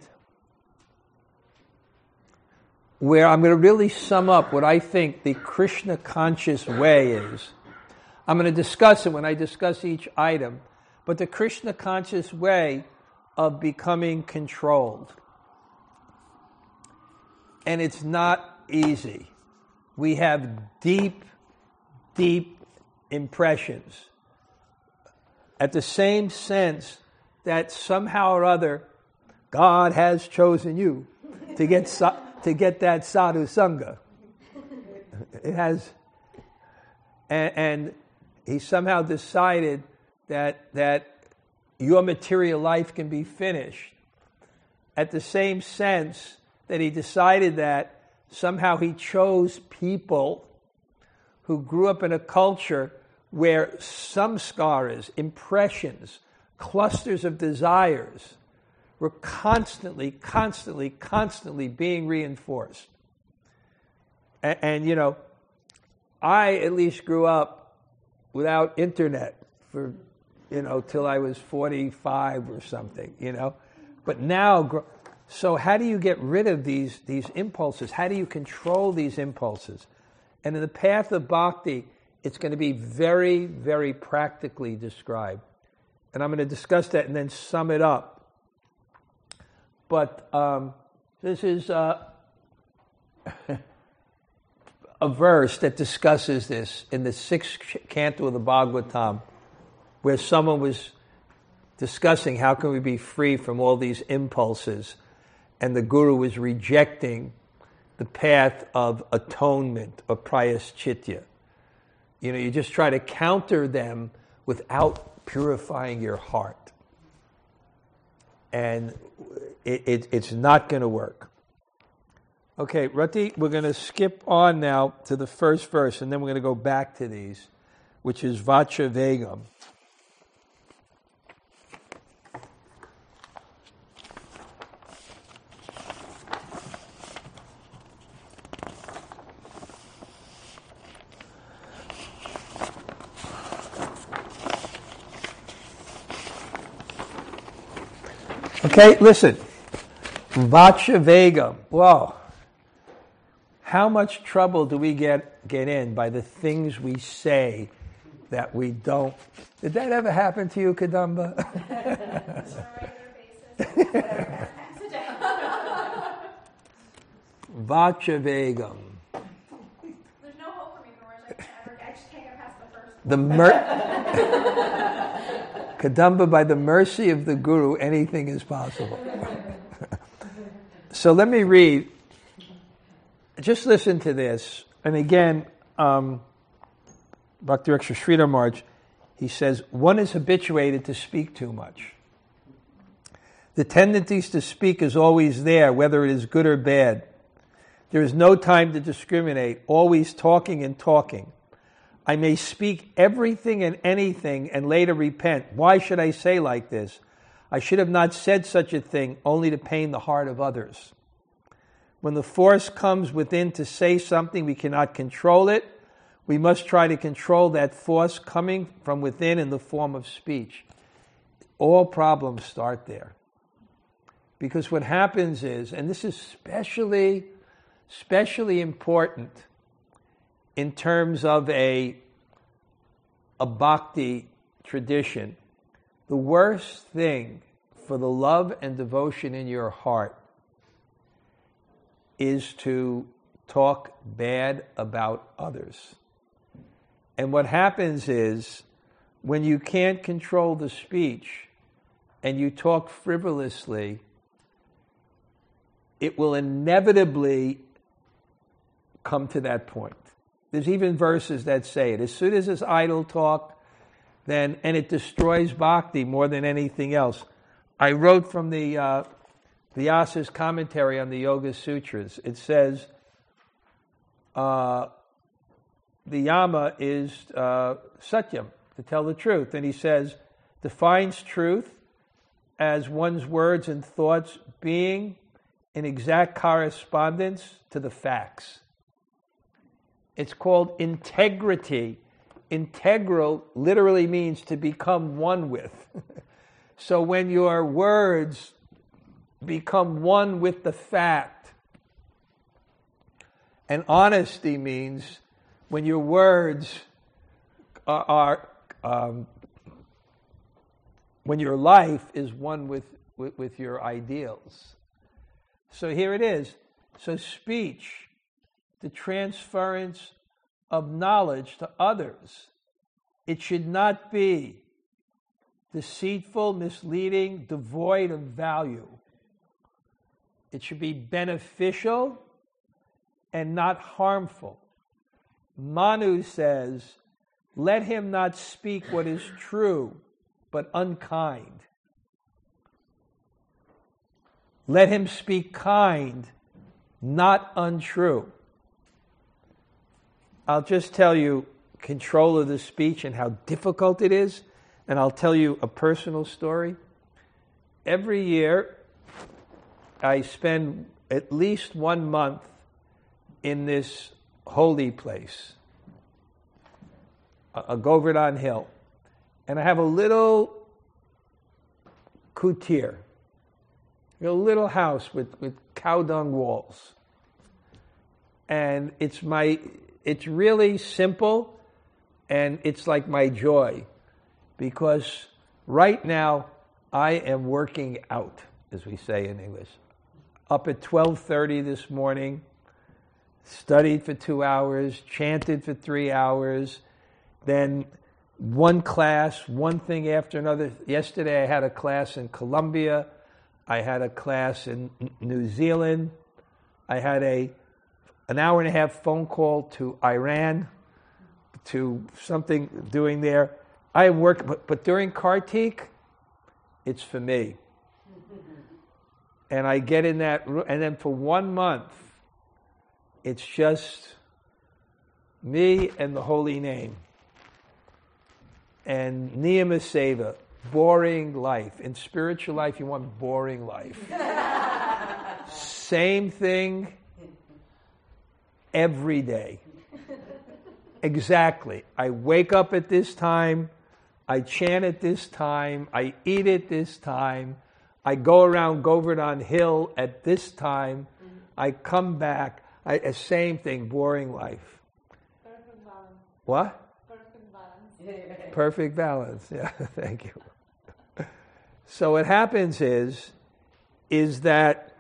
where I'm going to really sum up what I think the Krishna conscious way is. I'm going to discuss it when I discuss each item, but the Krishna conscious way of becoming controlled. And it's not easy. We have deep, deep impressions. At the same sense that somehow or other, God has chosen you to get to get that sadhu sangha. It has, and, and he somehow decided that that your material life can be finished. At the same sense that he decided that somehow he chose people who grew up in a culture where samskaras, impressions, clusters of desires were constantly, constantly, constantly being reinforced. And, and, you know, I at least grew up without internet for, you know, till I was forty-five or something, you know. But now, so how do you get rid of these, these impulses? How do you control these impulses? And in the path of bhakti, it's going to be very, very practically described. And I'm going to discuss that and then sum it up. But um, this is uh, a verse that discusses this in the sixth canto of the Bhagavatam, where someone was discussing how can we be free from all these impulses, and the Guru was rejecting the path of atonement or prayaschitya. You know, you just try to counter them without purifying your heart. And it, it, it's not going to work. Okay, Rati, we're going to skip on now to the first verse, and then we're going to go back to these, which is Vacha Vegam. Okay, listen. Vacha Vegam. Wow. How much trouble do we get, get in by the things we say that we don't? Did that ever happen to you, Kadamba? Vacha Vegam. There's no hope for me for words I can't ever, I just can't get past the first one. The mer- Kadamba, by the mercy of the Guru, anything is possible. So let me read. Just listen to this. And again, um, Bhakti Raksha Sridhar Maharaj, he says, one is habituated to speak too much. The tendencies to speak is always there, whether it is good or bad. There is no time to discriminate, always talking and talking. I may speak everything and anything and later repent. Why should I say like this? I should have not said such a thing, only to pain the heart of others. When the force comes within to say something, we cannot control it. We must try to control that force coming from within in the form of speech. All problems start there. Because what happens is, and this is especially, especially important in terms of a, a bhakti tradition, the worst thing for the love and devotion in your heart is to talk bad about others. And what happens is, when you can't control the speech and you talk frivolously, it will inevitably come to that point. There's even verses that say it. As soon as it's idle talk, then, and it destroys bhakti more than anything else. I wrote from the uh, Vyasa's commentary on the Yoga Sutras. It says, uh, the yama is uh, satyam, to tell the truth. And he says, defines truth as one's words and thoughts being in exact correspondence to the facts. It's called integrity. Integral literally means to become one with. So when your words become one with the fact, and honesty means when your words are, are um, when your life is one with, with, with your ideals. So here it is. So speech, the transference of knowledge to others, it should not be deceitful, misleading, devoid of value. It should be beneficial and not harmful. Manu says, let him not speak what is true, but unkind. Let him speak kind, not untrue. I'll just tell you control of the speech and how difficult it is, and I'll tell you a personal story. Every year, I spend at least one month in this holy place, a Govardhan Hill, and I have a little kutir, a little house with, with cow dung walls. And it's my, it's really simple, and it's like my joy, because right now I am working out, as we say in English. Up at twelve thirty this morning, studied for two hours, chanted for three hours, then one class, one thing after another. Yesterday I had a class in Colombia. I had a class in New Zealand. I had a an hour and a half phone call to Iran, to something doing there. I work, but, but during Kartik, it's for me. And I get in that room, and then for one month, it's just me and the holy name. And Niyama Seva, boring life. In spiritual life, you want boring life. Same thing every day. Exactly. I wake up at this time, I chant at this time, I eat at this time, I go around Govardhan Hill at this time, I come back, I, same thing, boring life. Perfect balance. What? Perfect balance. Perfect balance, yeah, thank you. So what happens is, is that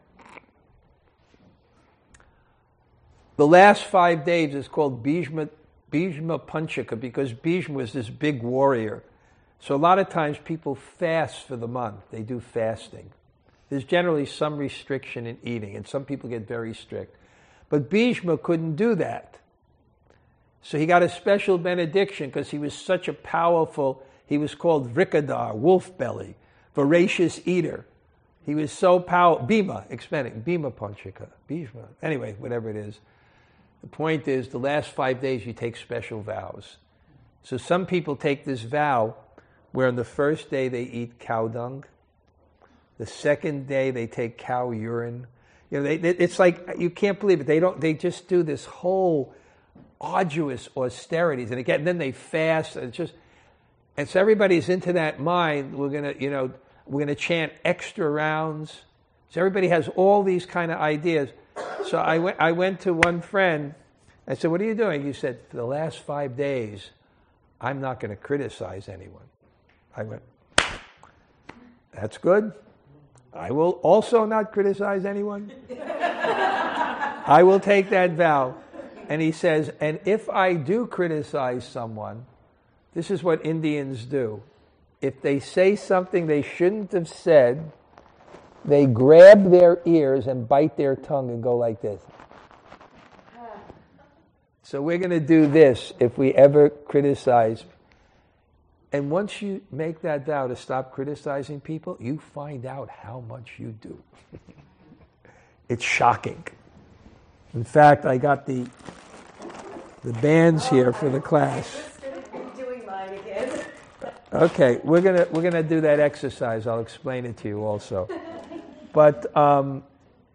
the last five days is called Bhishma, Bhishma Panchaka because Bhishma was this big warrior. So a lot of times people fast for the month. They do fasting. There's generally some restriction in eating, and some people get very strict. But Bhishma couldn't do that. So he got a special benediction because he was such a powerful, he was called Vrikadar, wolf belly, voracious eater. He was so powerful, Bhima, expanding, Bhima Panchaka, Bhishma. Anyway, whatever it is. The point is, the last five days you take special vows. So some people take this vow where on the first day they eat cow dung. The second day they take cow urine. You know, they, it's like, you can't believe it. They don't. They just do this whole arduous austerities. And again, then they fast. And it's just, and so everybody's into that mind. We're going to, you know, we're going to chant extra rounds. So everybody has all these kind of ideas. So I went, I went to one friend. I said, what are you doing? He said, for the last five days, I'm not going to criticize anyone. I went, that's good. I will also not criticize anyone. I will take that vow. And he says, and if I do criticize someone, this is what Indians do. If they say something they shouldn't have said, they grab their ears and bite their tongue and go like this. So we're going to do this if we ever criticize. And once you make that vow to stop criticizing people, you find out how much you do. It's shocking. In fact, I got the the bands here for the class. I'm doing mine again. Okay, we're gonna we're gonna do that exercise. I'll explain it to you also. But um,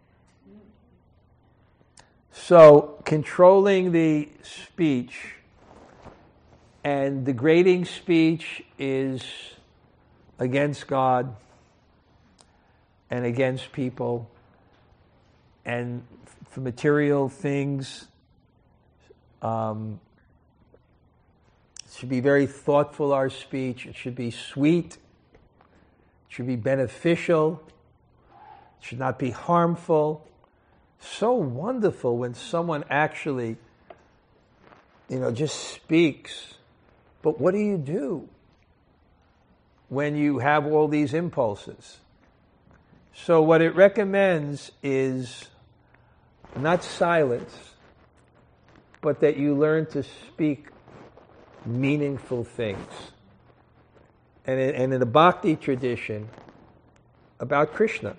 so controlling the speech and degrading speech is against God and against people, and for material things. Um, it should be very thoughtful, our speech. It should be sweet. It should be beneficial. It should not be harmful. So wonderful when someone actually, you know, just speaks. But what do you do when you have all these impulses? So what it recommends is not silence, but that you learn to speak meaningful things. And in, and in the Bhakti tradition, about Krishna.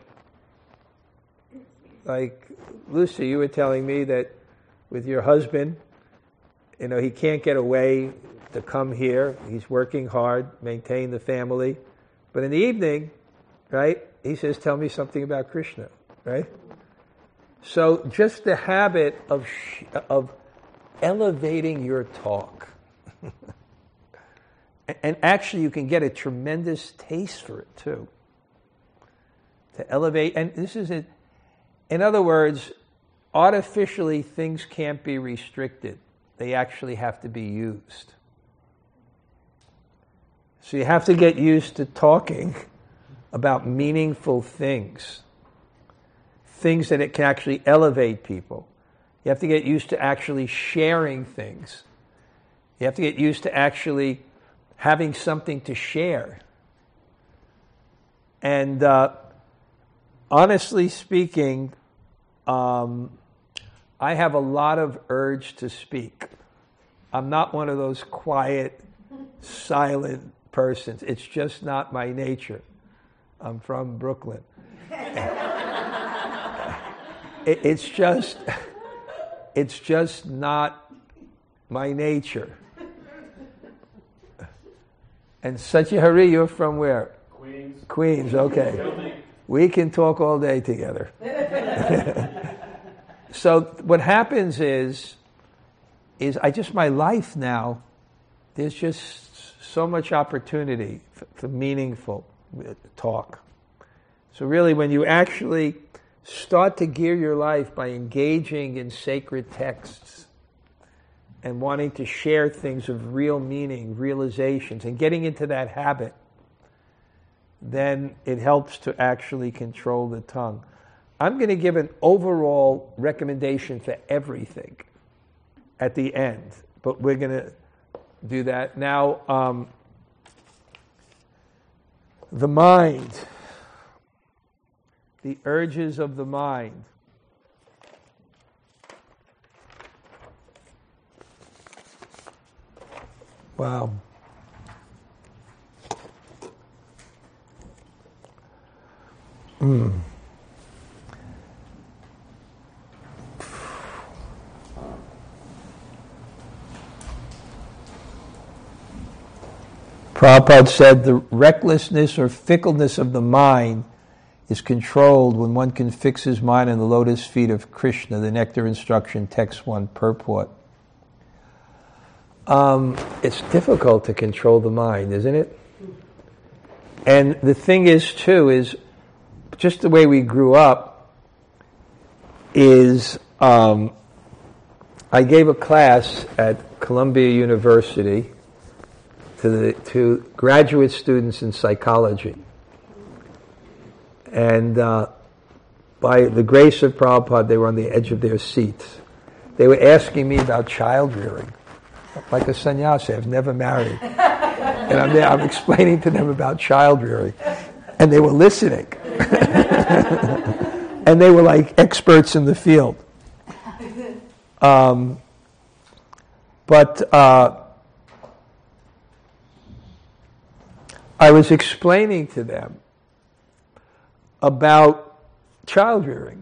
Like, Lucy, you were telling me that with your husband, you know, he can't get away to come here. He's working hard, maintain the family. But in the evening, right, he says, tell me something about Krishna, right? So just the habit of sh- of elevating your talk. And actually you can get a tremendous taste for it too. To elevate, and this is it. In other words, artificially things can't be restricted. They actually have to be used. So you have to get used to talking about meaningful things. Things that it can actually elevate people. You have to get used to actually sharing things. You have to get used to actually having something to share. And uh, honestly speaking, um, I have a lot of urge to speak. I'm not one of those quiet, silent persons. It's just not my nature. I'm from Brooklyn. it, it's just, it's just not my nature. And Satya Hari, you're from where? Queens. Queens, okay. We can talk all day together. So what happens is, is I just, my life now, there's just so much opportunity for, for meaningful talk. So really, when you actually start to gear your life by engaging in sacred texts and wanting to share things of real meaning, realizations, and getting into that habit, then it helps to actually control the tongue. I'm going to give an overall recommendation for everything at the end, but we're going to do that. Now, um, the mind, the urges of the mind. Wow. Mm. Prabhupada said the recklessness or fickleness of the mind is controlled when one can fix his mind on the lotus feet of Krishna, the Nectar Instruction, Text one, Purport. Um, it's difficult to control the mind, isn't it? And the thing is, too, is just the way we grew up is, um, I gave a class at Columbia University to the to graduate students in psychology. And uh, by the grace of Prabhupada, they were on the edge of their seats. They were asking me about child rearing. Like a sannyasi, I've never married. And I'm there, I'm explaining to them about child rearing. And they were listening. And they were like experts in the field. Um, but uh, I was explaining to them about child rearing.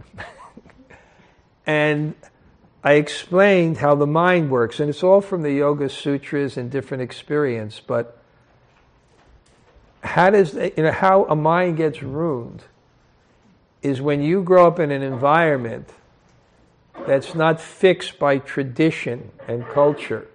And I explained how the mind works, and it's all from the Yoga Sutras and different experience, but how does, you know, how a mind gets ruined is when you grow up in an environment that's not fixed by tradition and culture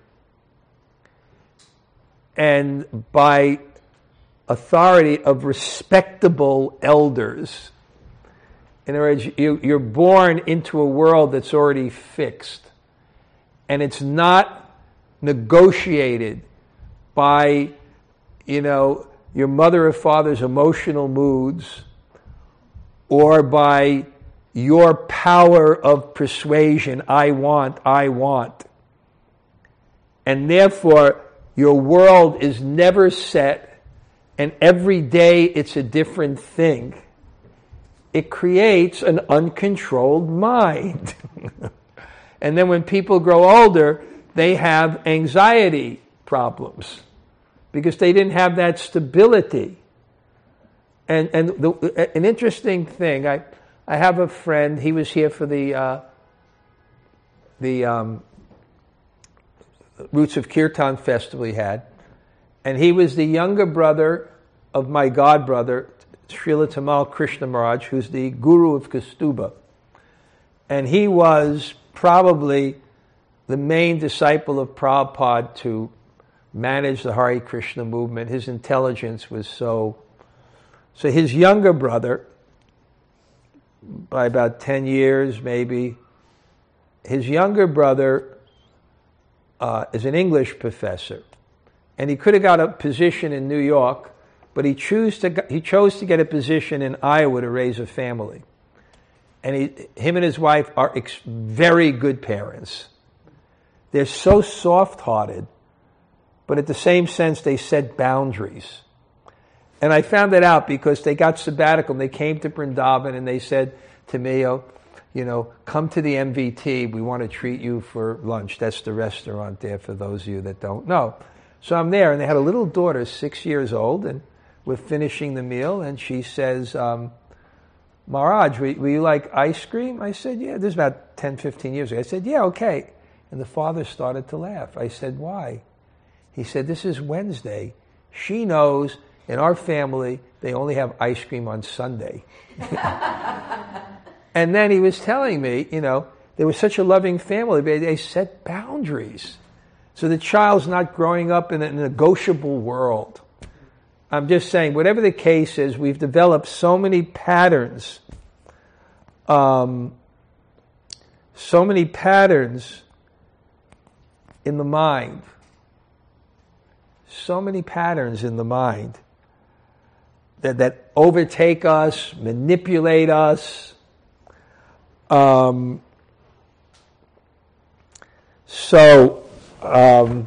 and by authority of respectable elders. In other words, you, you're born into a world that's already fixed, and it's not negotiated by, you know, your mother or father's emotional moods or by your power of persuasion. I want, I want. And therefore, your world is never set, and every day it's a different thing. It creates an uncontrolled mind. And then when people grow older, they have anxiety problems because they didn't have that stability. And and the, an interesting thing, I I have a friend. He was here for the uh, the um, Roots of Kirtan festival he had, and he was the younger brother of my god brother, Srila Tamal Krishna Maharaj, who's the guru of Kastuba. And he was probably the main disciple of Prabhupada to manage the Hare Krishna movement. His intelligence was so... So his younger brother, by about ten years maybe, his younger brother uh, is an English professor. And he could have got a position in New York, but he chose to he chose to get a position in Iowa to raise a family. And he, him and his wife are ex- very good parents. They're so soft-hearted, but at the same sense, they set boundaries. And I found that out because they got sabbatical and they came to Vrindavan and they said to me, oh, you know, come to the M V T. We want to treat you for lunch. That's the restaurant there for those of you that don't know. So I'm there, and they had a little daughter, six years old, and we're finishing the meal, and she says, um, Maharaj, will, will you like ice cream? I said, yeah. This is about ten, fifteen years ago. I said, yeah, okay. And the father started to laugh. I said, why? He said, this is Wednesday. She knows in our family they only have ice cream on Sunday. And then he was telling me, you know, they were such a loving family, but they set boundaries. So the child's not growing up in a negotiable world. I'm just saying, whatever the case is, we've developed so many patterns, um, so many patterns in the mind, so many patterns in the mind that, that overtake us, manipulate us. Um, so, um,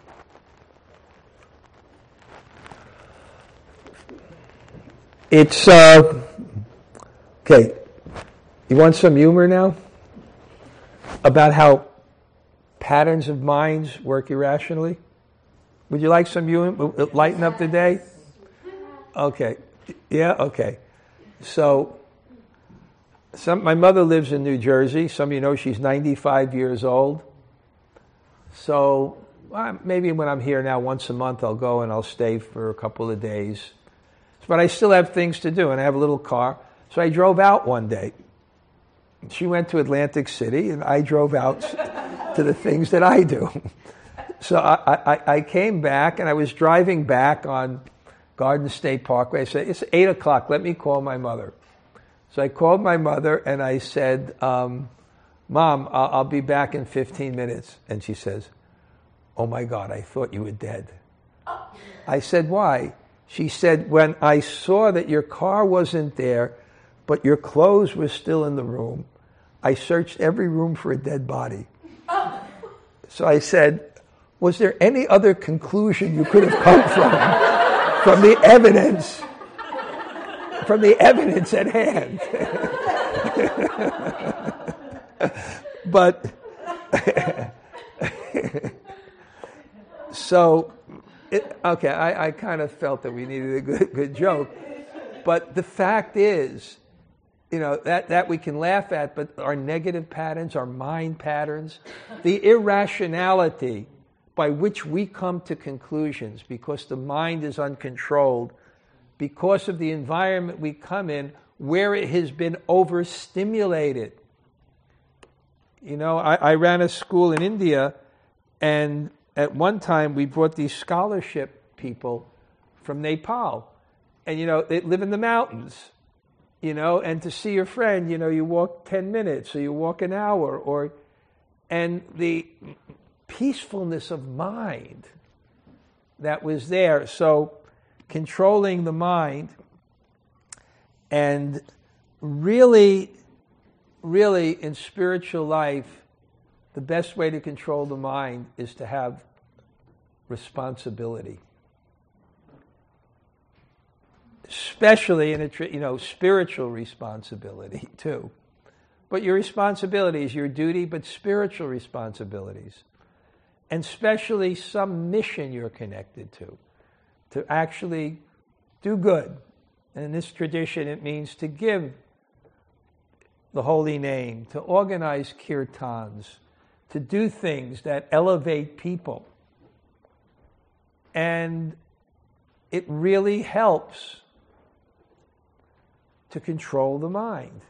it's, uh, okay, you want some humor now? About how patterns of minds work irrationally? Would you like some humor? Lighten up the day? Okay. Yeah, okay. So, some, my mother lives in New Jersey. Some of you know she's ninety-five years old. So, well, maybe when I'm here now, once a month, I'll go and I'll stay for a couple of days. But I still have things to do, and I have a little car. So I drove out one day. She went to Atlantic City, and I drove out to the things that I do. So I, I, I came back, and I was driving back on Garden State Parkway. I said, it's eight o'clock, let me call my mother. So I called my mother, and I said, um, Mom, I'll, I'll be back in fifteen minutes. And she says, oh my God, I thought you were dead. I said, why? She said, when I saw that your car wasn't there, but your clothes were still in the room, I searched every room for a dead body. So I said, was there any other conclusion you could have come from, from the evidence, from the evidence at hand? But, so, it, okay, I, I kind of felt that we needed a good, good joke. But the fact is, you know, that, that we can laugh at, but our negative patterns, our mind patterns, the irrationality by which we come to conclusions because the mind is uncontrolled, because of the environment we come in where it has been overstimulated. You know, I, I ran a school in India, and at one time we brought these scholarship people from Nepal. And, you know, they live in the mountains, you know, and to see your friend, you know, you walk ten minutes or you walk an hour, or, and the peacefulness of mind that was there. So controlling the mind and really, really in spiritual life, the best way to control the mind is to have responsibility. Especially in a, you know, spiritual responsibility too. But your responsibility is your duty, but spiritual responsibilities. And especially some mission you're connected to. To actually do good. And in this tradition it means to give the holy name, to organize kirtans, to do things that elevate people. And it really helps to control the mind.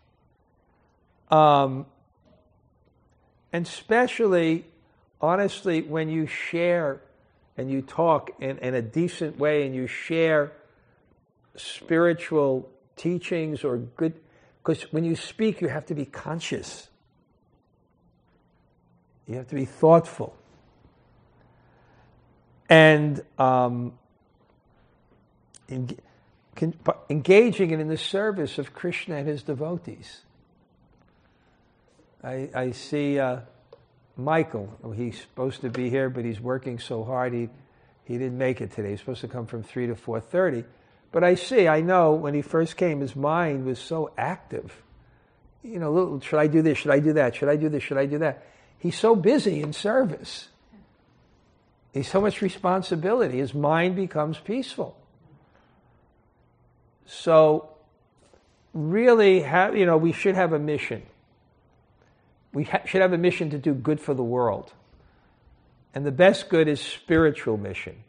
Um, and especially, honestly, when you share and you talk in, in a decent way and you share spiritual teachings or good, because when you speak, you have to be conscious. You have to be thoughtful. And um, in, engaging in the service of Krishna and his devotees. I, I see uh, Michael. He's supposed to be here, but he's working so hard he he didn't make it today. He's supposed to come from three to four thirty. But I see, I know when he first came, his mind was so active. You know, little, should I do this? Should I do that? Should I do this? Should I do that? He's so busy in service. He's so much responsibility. His mind becomes peaceful. So, really, have, you know, we should have a mission. We ha- should have a mission to do good for the world. And the best good is spiritual mission.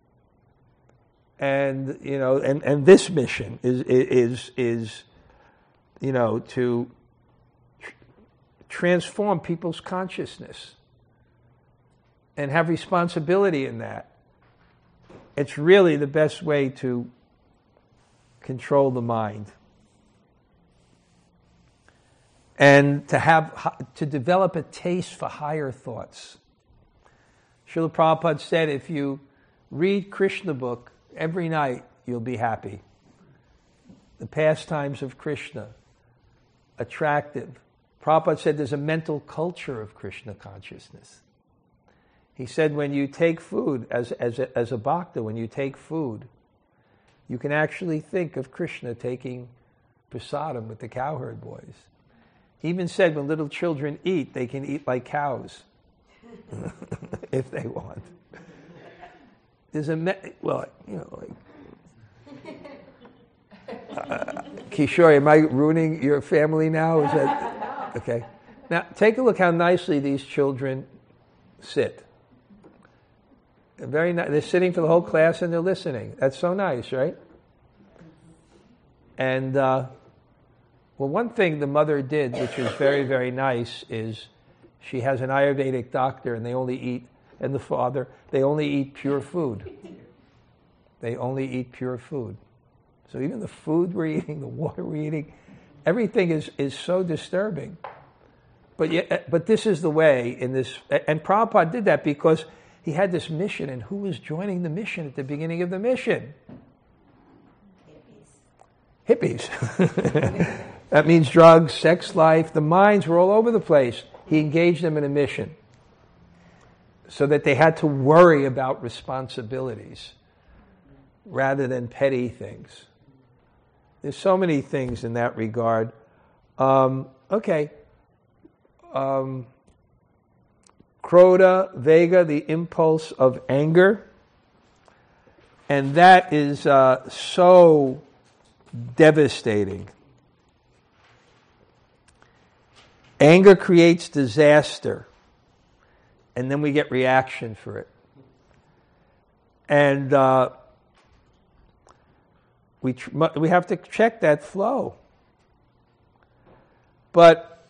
And, you know, and, and this mission is, is, is, you know, to tr- transform people's consciousness and have responsibility in that. It's really the best way to control the mind. And to have, to develop a taste for higher thoughts. Srila Prabhupada said, if you read Krishna book every night, you'll be happy. The pastimes of Krishna, attractive. Prabhupada said there's a mental culture of Krishna consciousness. He said when you take food, as, as, a, as a bhakta, when you take food, you can actually think of Krishna taking prasadam with the cowherd boys. He even said when little children eat, they can eat like cows. If they want. There's a, me- well, you know, like, uh, Kishore, am I ruining your family now? Is that, okay. Now, take a look how nicely these children sit. Very nice. They're sitting for the whole class and they're listening. That's so nice, right? And, uh, well, one thing the mother did, which is very, very nice, is she has an Ayurvedic doctor and they only eat, and the father, they only eat pure food. They only eat pure food. So even the food we're eating, the water we're eating, everything is, is so disturbing. But yet, but this is the way in this, and Prabhupada did that because he had this mission, and who was joining the mission at the beginning of the mission? Hippies. Hippies. That means drugs, sex life. The minds were all over the place. He engaged them in a mission so that they had to worry about responsibilities rather than petty things. There's so many things in that regard. Um, okay. Um, Krodha, Vega, the impulse of anger. And that is uh, so devastating. Anger creates disaster, and then we get reaction for it. And uh, we tr- we have to check that flow. But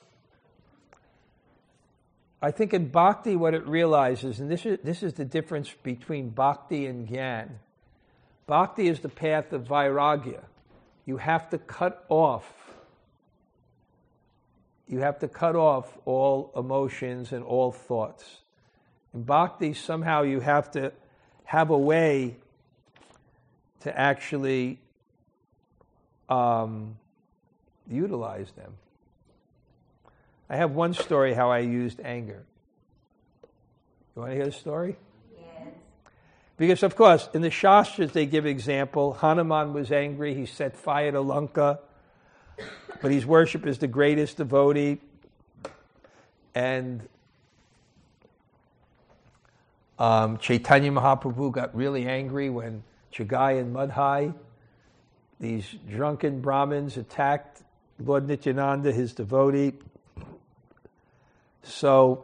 I think in bhakti what it realizes, and this is, this is the difference between bhakti and gyan. Bhakti is the path of vairagya. You have to cut off You have to cut off all emotions and all thoughts. In bhakti, somehow you have to have a way to actually um, utilize them. I have one story how I used anger. You want to hear the story? Yes. Because, of course, in the Shastras they give example. Hanuman was angry. He set fire to Lanka. But he's worshipped as the greatest devotee. And um, Chaitanya Mahaprabhu got really angry when Chagai and Madhai, these drunken Brahmins, attacked Lord Nityananda, his devotee. So,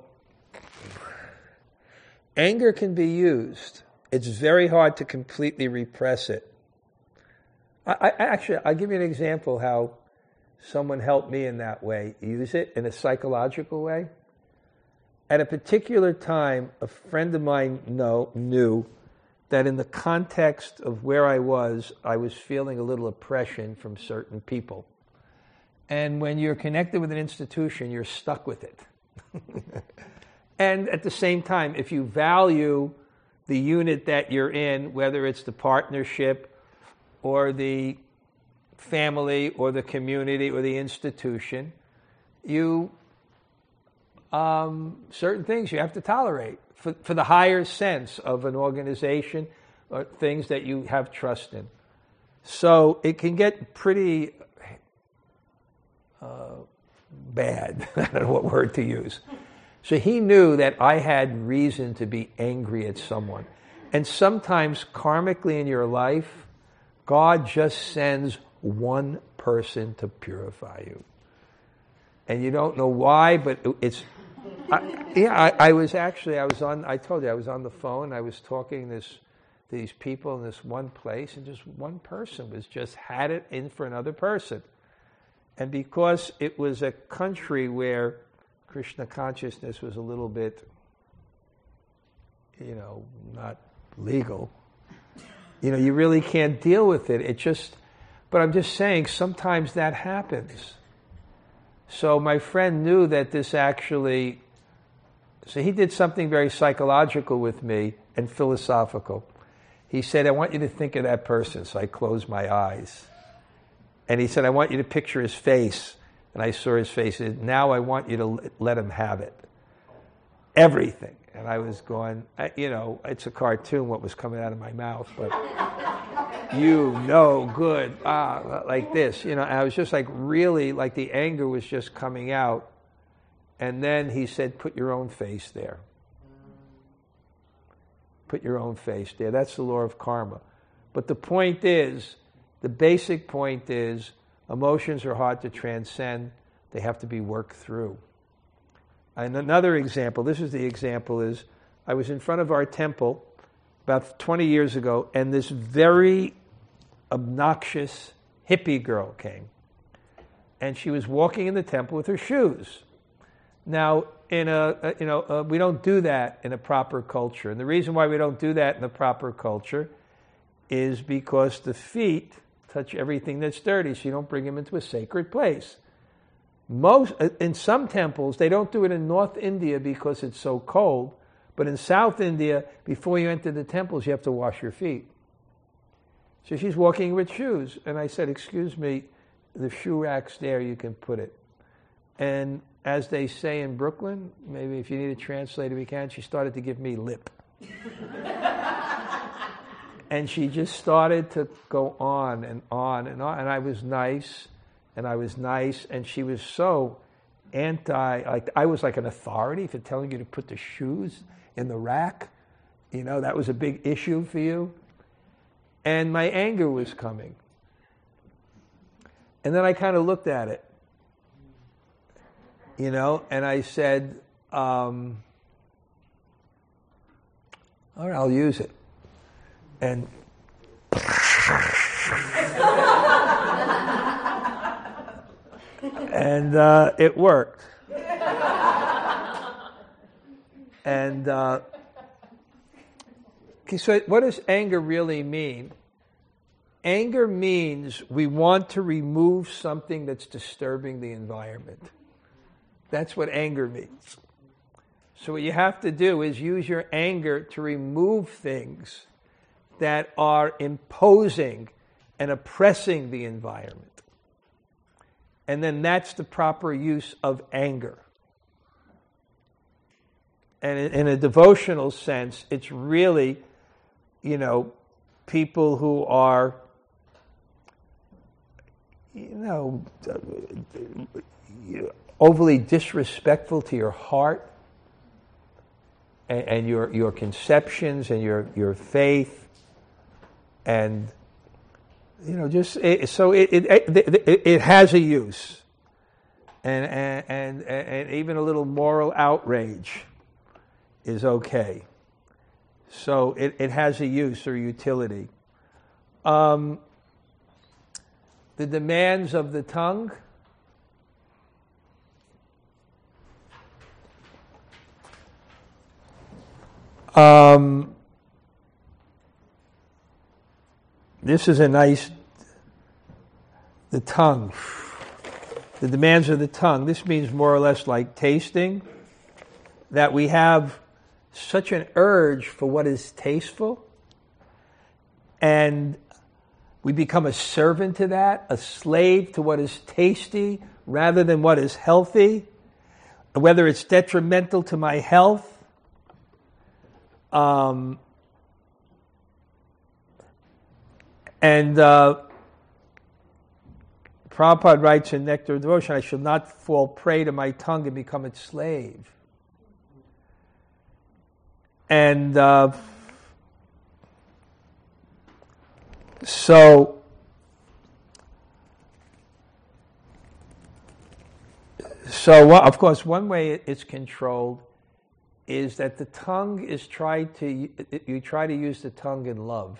anger can be used. It's very hard to completely repress it. I, I actually, I'll give you an example how someone helped me in that way. Use it in a psychological way. At a particular time, a friend of mine know, knew that in the context of where I was, I was feeling a little oppression from certain people. And when you're connected with an institution, you're stuck with it. And at the same time, if you value the unit that you're in, whether it's the partnership or the family or the community or the institution, you um, certain things you have to tolerate for, for the higher sense of an organization or things that you have trust in. So it can get pretty uh, bad. I don't know what word to use. So he knew that I had reason to be angry at someone. And sometimes karmically in your life, God just sends one person to purify you. And you don't know why, but it's... I, yeah, I, I was actually, I was on, I told you, I was on the phone, I was talking this, to these people in this one place, and just one person was just had it in for another person. And because it was a country where Krishna consciousness was a little bit, you know, not legal, you know, you really can't deal with it. It just, but I'm just saying, sometimes that happens. So my friend knew that this actually, so he did something very psychological with me and philosophical. He said, I want you to think of that person. So I closed my eyes. And he said, I want you to picture his face. And I saw his face. He said, now I want you to let him have it. Everything. And I was going, you know, it's a cartoon what was coming out of my mouth, but you know good, ah, like this. You know, and I was just like really, like the anger was just coming out. And then he said, put your own face there. Put your own face there. That's the law of karma. But the point is, the basic point is, emotions are hard to transcend. They have to be worked through. And another example, this is the example, is I was in front of our temple about twenty years ago, and this very obnoxious hippie girl came. And she was walking in the temple with her shoes. Now, in a, a you know, uh, we don't do that in a proper culture. And the reason why we don't do that in a proper culture is because the feet touch everything that's dirty, so you don't bring them into a sacred place. Most in some temples, they don't do it in North India because it's so cold, but in South India, before you enter the temples, you have to wash your feet. So she's walking with shoes, and I said, excuse me, the shoe rack's there, you can put it. And as they say in Brooklyn, maybe if you need a translator, we can, she started to give me lip. And she just started to go on and on and on, and I was nice, and I was nice, and she was so anti, like I was like an authority for telling you to put the shoes in the rack. You know, that was a big issue for you. And my anger was coming. And then I kind of looked at it, you know, and I said, um, all right, I'll use it. And and uh, it worked. And uh, okay, so what does anger really mean? Anger means we want to remove something that's disturbing the environment. That's what anger means. So what you have to do is use your anger to remove things that are imposing and oppressing the environment. And then that's the proper use of anger. And in, in a devotional sense, it's really, you know, people who are, you know, overly disrespectful to your heart and, and your your conceptions and your, your faith. And, you know, just, it, so it, it, it, it has a use. And, and, and, and even a little moral outrage is okay. So it, it has a use or utility. Um, the demands of the tongue. Um, this is a nice, the tongue. The demands of the tongue. This means more or less like tasting, that we have such an urge for what is tasteful, and we become a servant to that, a slave to what is tasty rather than what is healthy. whether it's detrimental to my health, um, and uh, Prabhupada writes in Nectar of Devotion, I shall not fall prey to my tongue and become its slave. And uh, so, so of course, one way it's controlled is that the tongue is tried to, you try to use the tongue in love.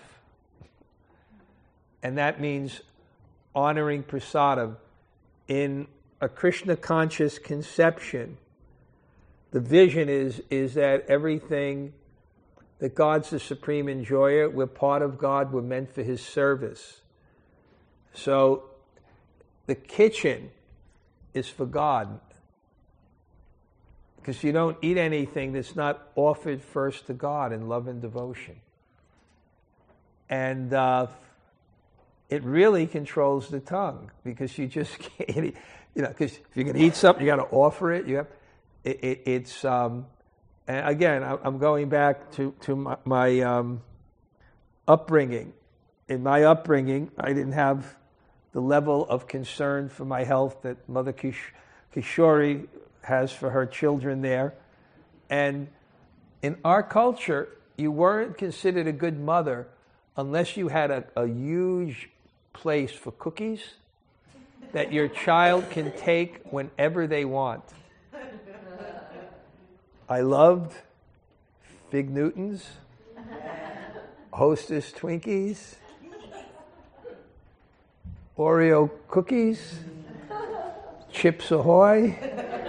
And that means honoring prasadam. In a Krishna conscious conception, the vision is, is that everything, that God's the supreme enjoyer, we're part of God, we're meant for His service. So the kitchen is for God. Because you don't eat anything that's not offered first to God in love and devotion. And uh, it really controls the tongue, because you just can't eat, you know, because if you're going to eat something, you got to offer it. You have, it, it, it's, um, and again, I'm going back to, to my, my um, upbringing. In my upbringing, I didn't have the level of concern for my health that Mother Kish- Kishori has for her children there. And in our culture, you weren't considered a good mother unless you had a, a huge place for cookies that your child can take whenever they want. I loved Fig Newtons, Hostess Twinkies, Oreo cookies, Chips Ahoy,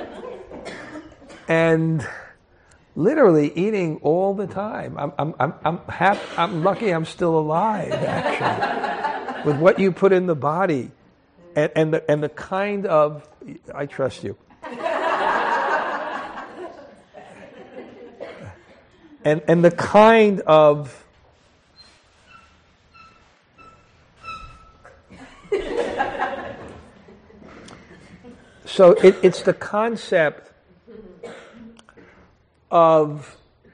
and literally eating all the time. I'm I'm I'm I'm, happy, I'm lucky I'm still alive, actually, with what you put in the body, and and the, and the kind of, I trust you. And and the kind of so it, it's the concept of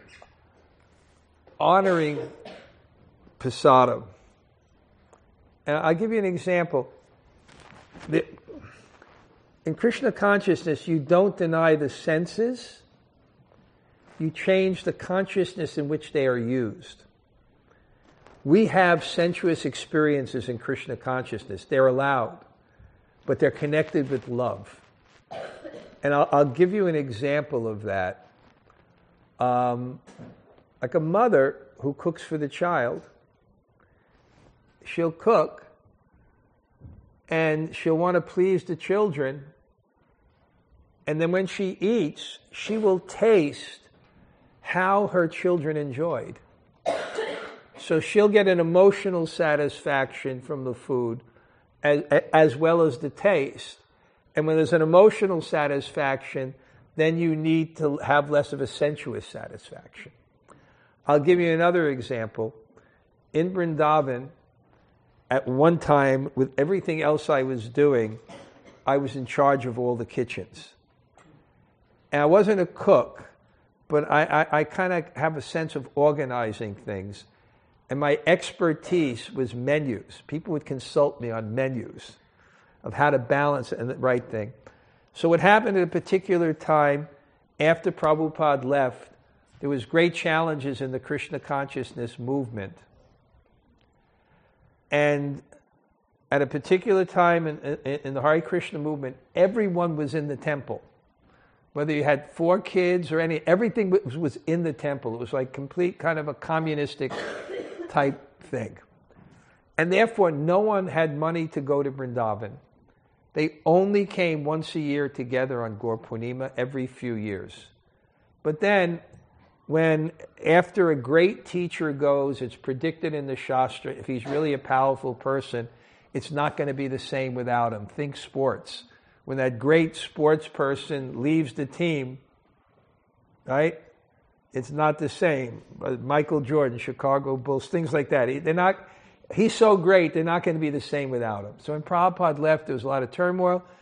honoring prasadam. And I'll give you an example. The, in Krishna consciousness, you don't deny the senses. You change the consciousness in which they are used. We have sensuous experiences in Krishna consciousness. They're allowed, but they're connected with love. And I'll, I'll give you an example of that. Um, like a mother who cooks for the child, she'll cook and she'll want to please the children. And then when she eats, she will taste how her children enjoyed. So she'll get an emotional satisfaction from the food as, as well as the taste. And when there's an emotional satisfaction, then you need to have less of a sensuous satisfaction. I'll give you another example. In Vrindavan, at one time, with everything else I was doing, I was in charge of all the kitchens. And I wasn't a cook, but I, I, I kind of have a sense of organizing things. And my expertise was menus. People would consult me on menus of how to balance it and the right thing. So what happened at a particular time, after Prabhupada left, there was great challenges in the Krishna consciousness movement. And at a particular time in, in, in the Hare Krishna movement, everyone was in the temple. Whether you had four kids or any, everything was, was in the temple. It was like complete kind of a communistic type thing. And therefore, no one had money to go to Vrindavan. They only came once a year together on Gaur Purnima every few years. But then, when after a great teacher goes, it's predicted in the Shastra, if he's really a powerful person, it's not going to be the same without him. Think sports. When that great sports person leaves the team, right? It's not the same. Michael Jordan, Chicago Bulls, things like that. They're not. He's so great, they're not going to be the same without him. So when Prabhupada left, there was a lot of turmoil.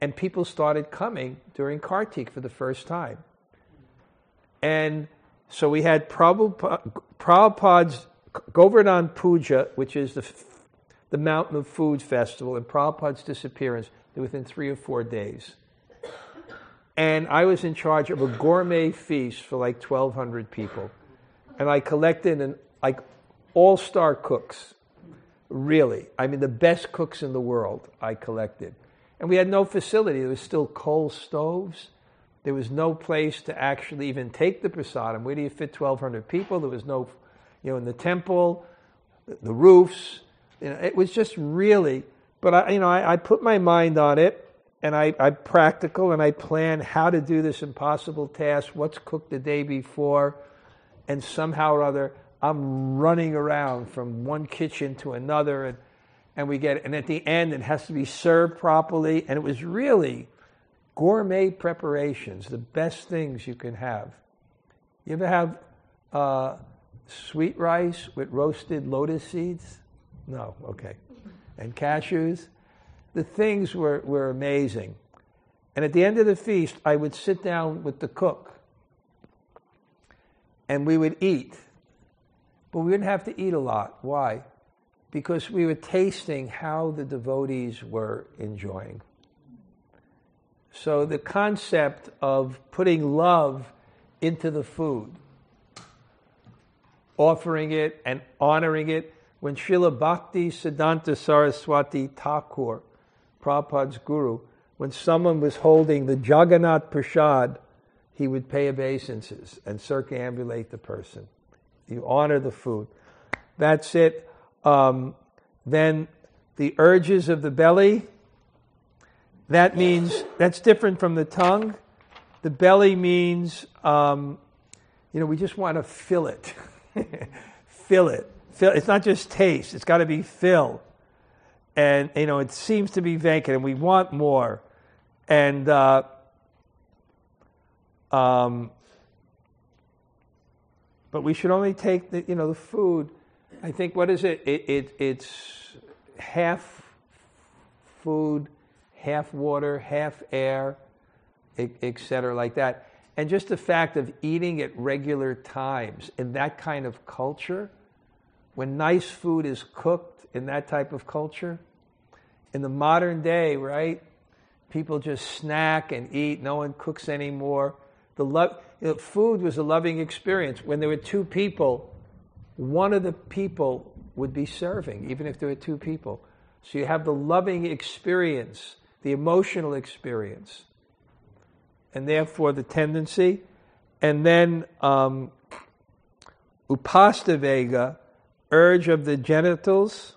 and people started coming during Kartik for the first time. And so we had Prabhupada, Prabhupada's Govardhan Puja, which is the, the Mountain of Food Festival, and Prabhupada's disappearance within three or four days. And I was in charge of a gourmet feast for like twelve hundred people. And I collected an, like all-star cooks, really. I mean, the best cooks in the world I collected. And we had no facility. There was still coal stoves. There was no place to actually even take the prasadam. Where do you fit twelve hundred people? There was no, you know, in the temple, the roofs. You know, it was just really, but I, you know, I, I put my mind on it, and I, I'm practical, and I plan how to do this impossible task, what's cooked the day before, and somehow or other, I'm running around from one kitchen to another, and, and we get it. And at the end, it has to be served properly, and it was really gourmet preparations, the best things you can have. You ever have uh, sweet rice with roasted lotus seeds? No, okay. And cashews? The things were, were amazing. And at the end of the feast, I would sit down with the cook, and we would eat. But we didn't have to eat a lot. Why? Because we were tasting how the devotees were enjoying. So the concept of putting love into the food, offering it and honoring it. When Srila Bhakti Siddhanta Saraswati Thakur, Prabhupada's guru, when someone was holding the Jagannath Prasad, he would pay obeisances and circumambulate the person. You honor the food. That's it. Um, then the urges of the belly, that means, that's different from the tongue. The belly means, um, you know, we just want to fill it. Fill it. Fill. It's not just taste. It's got to be filled. And, you know, it seems to be vacant, and we want more. And, uh, um, but we should only take the, you know, the food. I think, what is it? It, it it's half food, half water, half air, et cetera, like that. And just the fact of eating at regular times in that kind of culture, when nice food is cooked in that type of culture, in the modern day, right, people just snack and eat. No one cooks anymore. The lo- you know, food was a loving experience. When there were two people, one of the people would be serving, even if there were two people. So you have the loving experience, the emotional experience, and therefore the tendency. And then um, upastavega, urge of the genitals.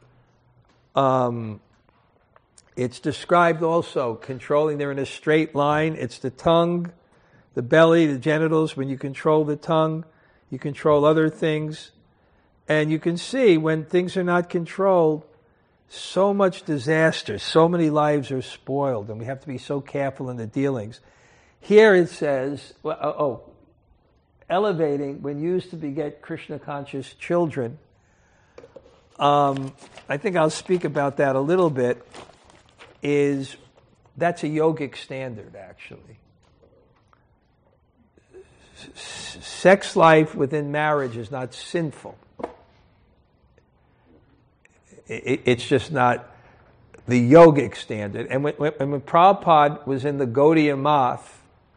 Um, it's described also, controlling, they're in a straight line. It's the tongue, the belly, the genitals. When you control the tongue, you control other things. And you can see when things are not controlled, so much disaster, so many lives are spoiled, and we have to be so careful in the dealings. Here it says, well, oh, elevating, when used to beget Krishna-conscious children. Um, I think I'll speak about that a little bit, is that's a yogic standard, actually. S- sex life within marriage is not sinful. It, it's just not the yogic standard. And when, when, when Prabhupada was in the Gaudiya Math,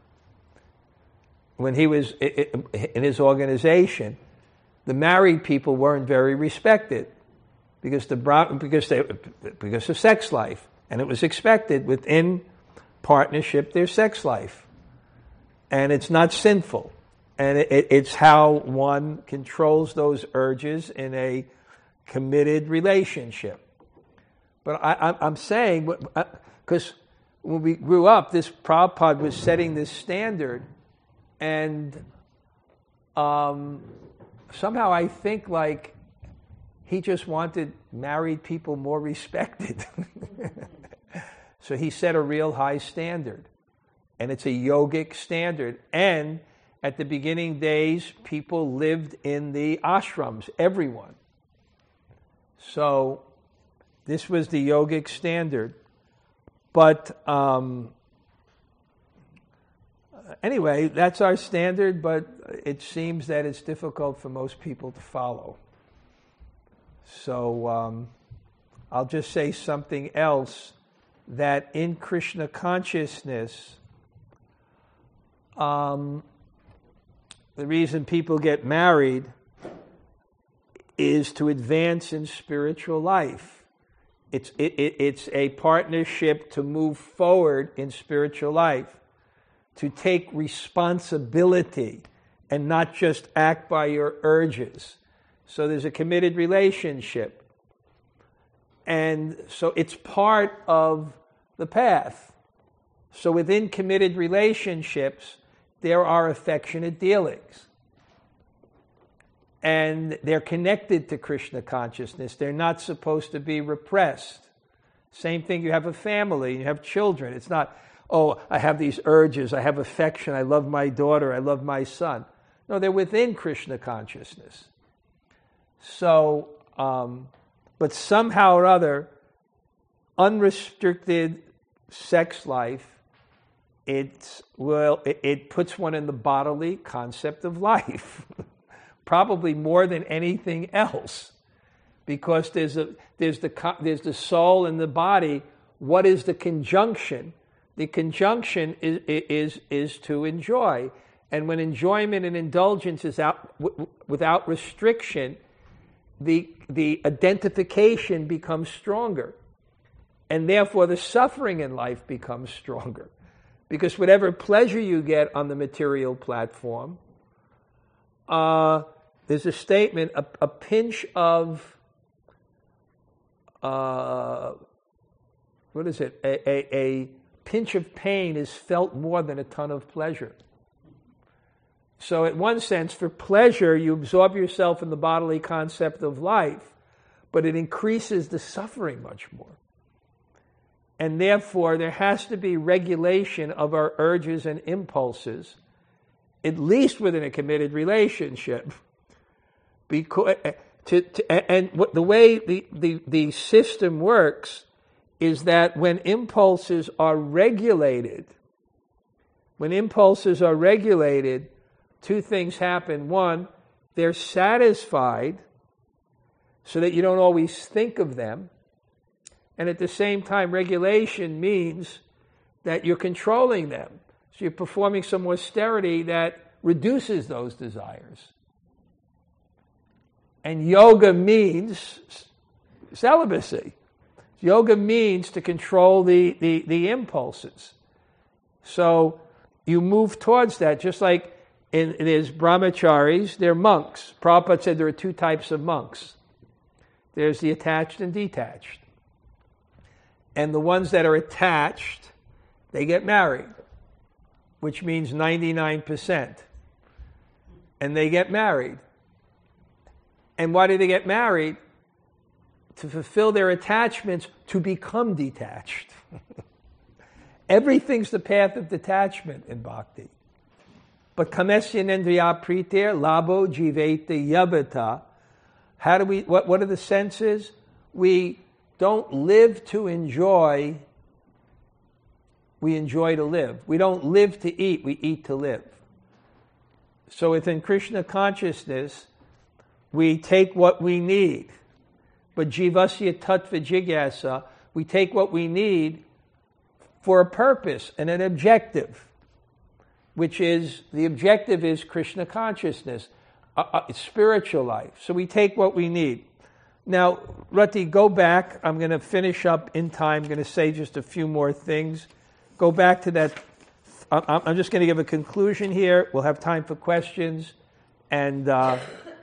when he was in his organization, the married people weren't very respected because the because they because of sex life, and it was expected within partnership their sex life, and it's not sinful, and it, it's how one controls those urges in a committed relationship. But I, I'm saying, because when we grew up, this Prabhupada was setting this standard, and um, somehow I think like he just wanted married people more respected. So he set a real high standard, and it's a yogic standard. And at the beginning days, people lived in the ashrams, everyone. So this was the yogic standard. But um, anyway, that's our standard, but it seems that it's difficult for most people to follow. So um, I'll just say something else, that in Krishna consciousness, um, the reason people get married is to advance in spiritual life. It's, it, it, it's a partnership to move forward in spiritual life, to take responsibility and not just act by your urges. So there's a committed relationship. And so it's part of the path. So within committed relationships, there are affectionate dealings. And they're connected to Krishna consciousness. They're not supposed to be repressed. Same thing, you have a family, you have children. It's not, oh, I have these urges, I have affection, I love my daughter, I love my son. No, they're within Krishna consciousness. So, um, but somehow or other, unrestricted sex life, it's, well, it, it puts one in the bodily concept of life. Probably more than anything else, because there's a there's the there's the soul and the body. What is the conjunction? The conjunction is is is to enjoy, and when enjoyment and indulgence is out w- without restriction, the the identification becomes stronger, and therefore the suffering in life becomes stronger, because whatever pleasure you get on the material platform. Uh, there's a statement, a, a pinch of, uh, what is it? A, a, a pinch of pain is felt more than a ton of pleasure. So in one sense, for pleasure, you absorb yourself in the bodily concept of life, but it increases the suffering much more. And therefore, there has to be regulation of our urges and impulses, at least within a committed relationship. Because, to, to, and what, the way the, the, the system works is that when impulses are regulated, when impulses are regulated, two things happen. One, they're satisfied so that you don't always think of them. And at the same time, regulation means that you're controlling them. So you're performing some austerity that reduces those desires. And yoga means celibacy. Yoga means to control the, the, the impulses. So you move towards that, just like in, there's brahmacharis, they're monks. Prabhupada said there are two types of monks. There's the attached and detached. And the ones that are attached, they get married, which means ninety-nine percent. And they get married. And why do they get married? To fulfill their attachments, to become detached. Everything's the path of detachment in bhakti. But kamesya nendriya pritir labo jiveta yabata. How do we, what, what are the senses? We don't live to enjoy, we enjoy to live. We don't live to eat, we eat to live. So within Krishna consciousness, we take what we need. But jivasya tattva jigyasa, we take what we need for a purpose and an objective, which is, the objective is Krishna consciousness, uh, uh, spiritual life. So we take what we need. Now, Rati, go back. I'm going to finish up in time. I'm going to say just a few more things. Go back to that. I'm just going to give a conclusion here. We'll have time for questions. And uh,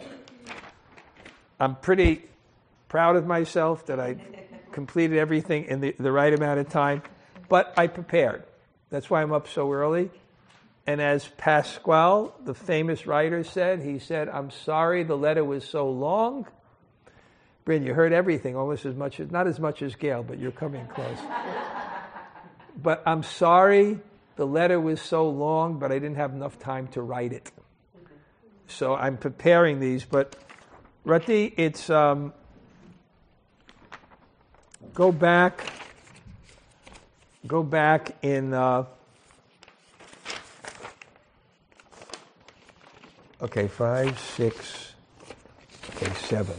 I'm pretty proud of myself that I completed everything in the, the right amount of time. But I prepared. That's why I'm up so early. And as Pasquale, the famous writer, said, he said, I'm sorry the letter was so long. Bryn, you heard everything, almost as much as, not as much as Gail, but you're coming close. But I'm sorry the letter was so long, but I didn't have enough time to write it. So I'm preparing these. But Rati, it's, um, go back, go back in, uh, okay, five, six, okay, seven,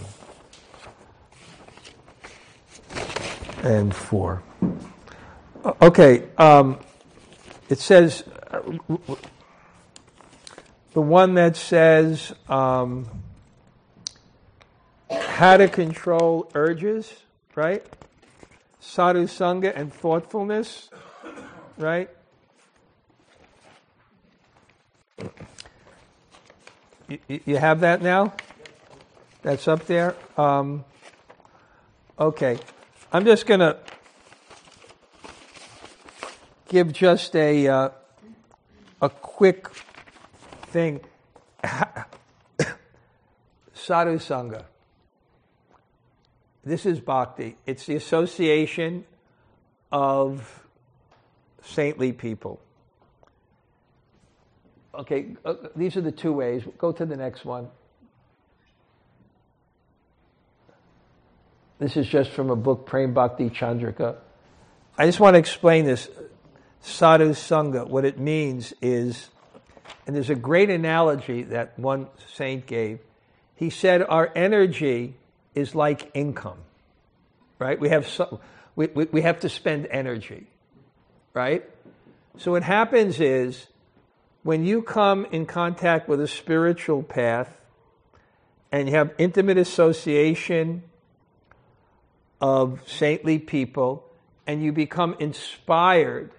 and four. Okay, um, it says, uh, the one that says um, how to control urges, right? Sadhu Sangha and thoughtfulness, right? You, you have that now? That's up there? Um, okay. I'm just going to give just a uh, a quick thing. Sadhu Sangha. This is bhakti. It's the association of saintly people. Okay, uh, these are the two ways. Go to the next one. This is just from a book, Prem Bhakti Chandrika. I just want to explain this. Sadhu Sangha, what it means is, and there's a great analogy that one saint gave. He said our energy is like income, right? We have so, we, we, we have to spend energy, right? So what happens is, when you come in contact with a spiritual path and you have intimate association of saintly people and you become inspired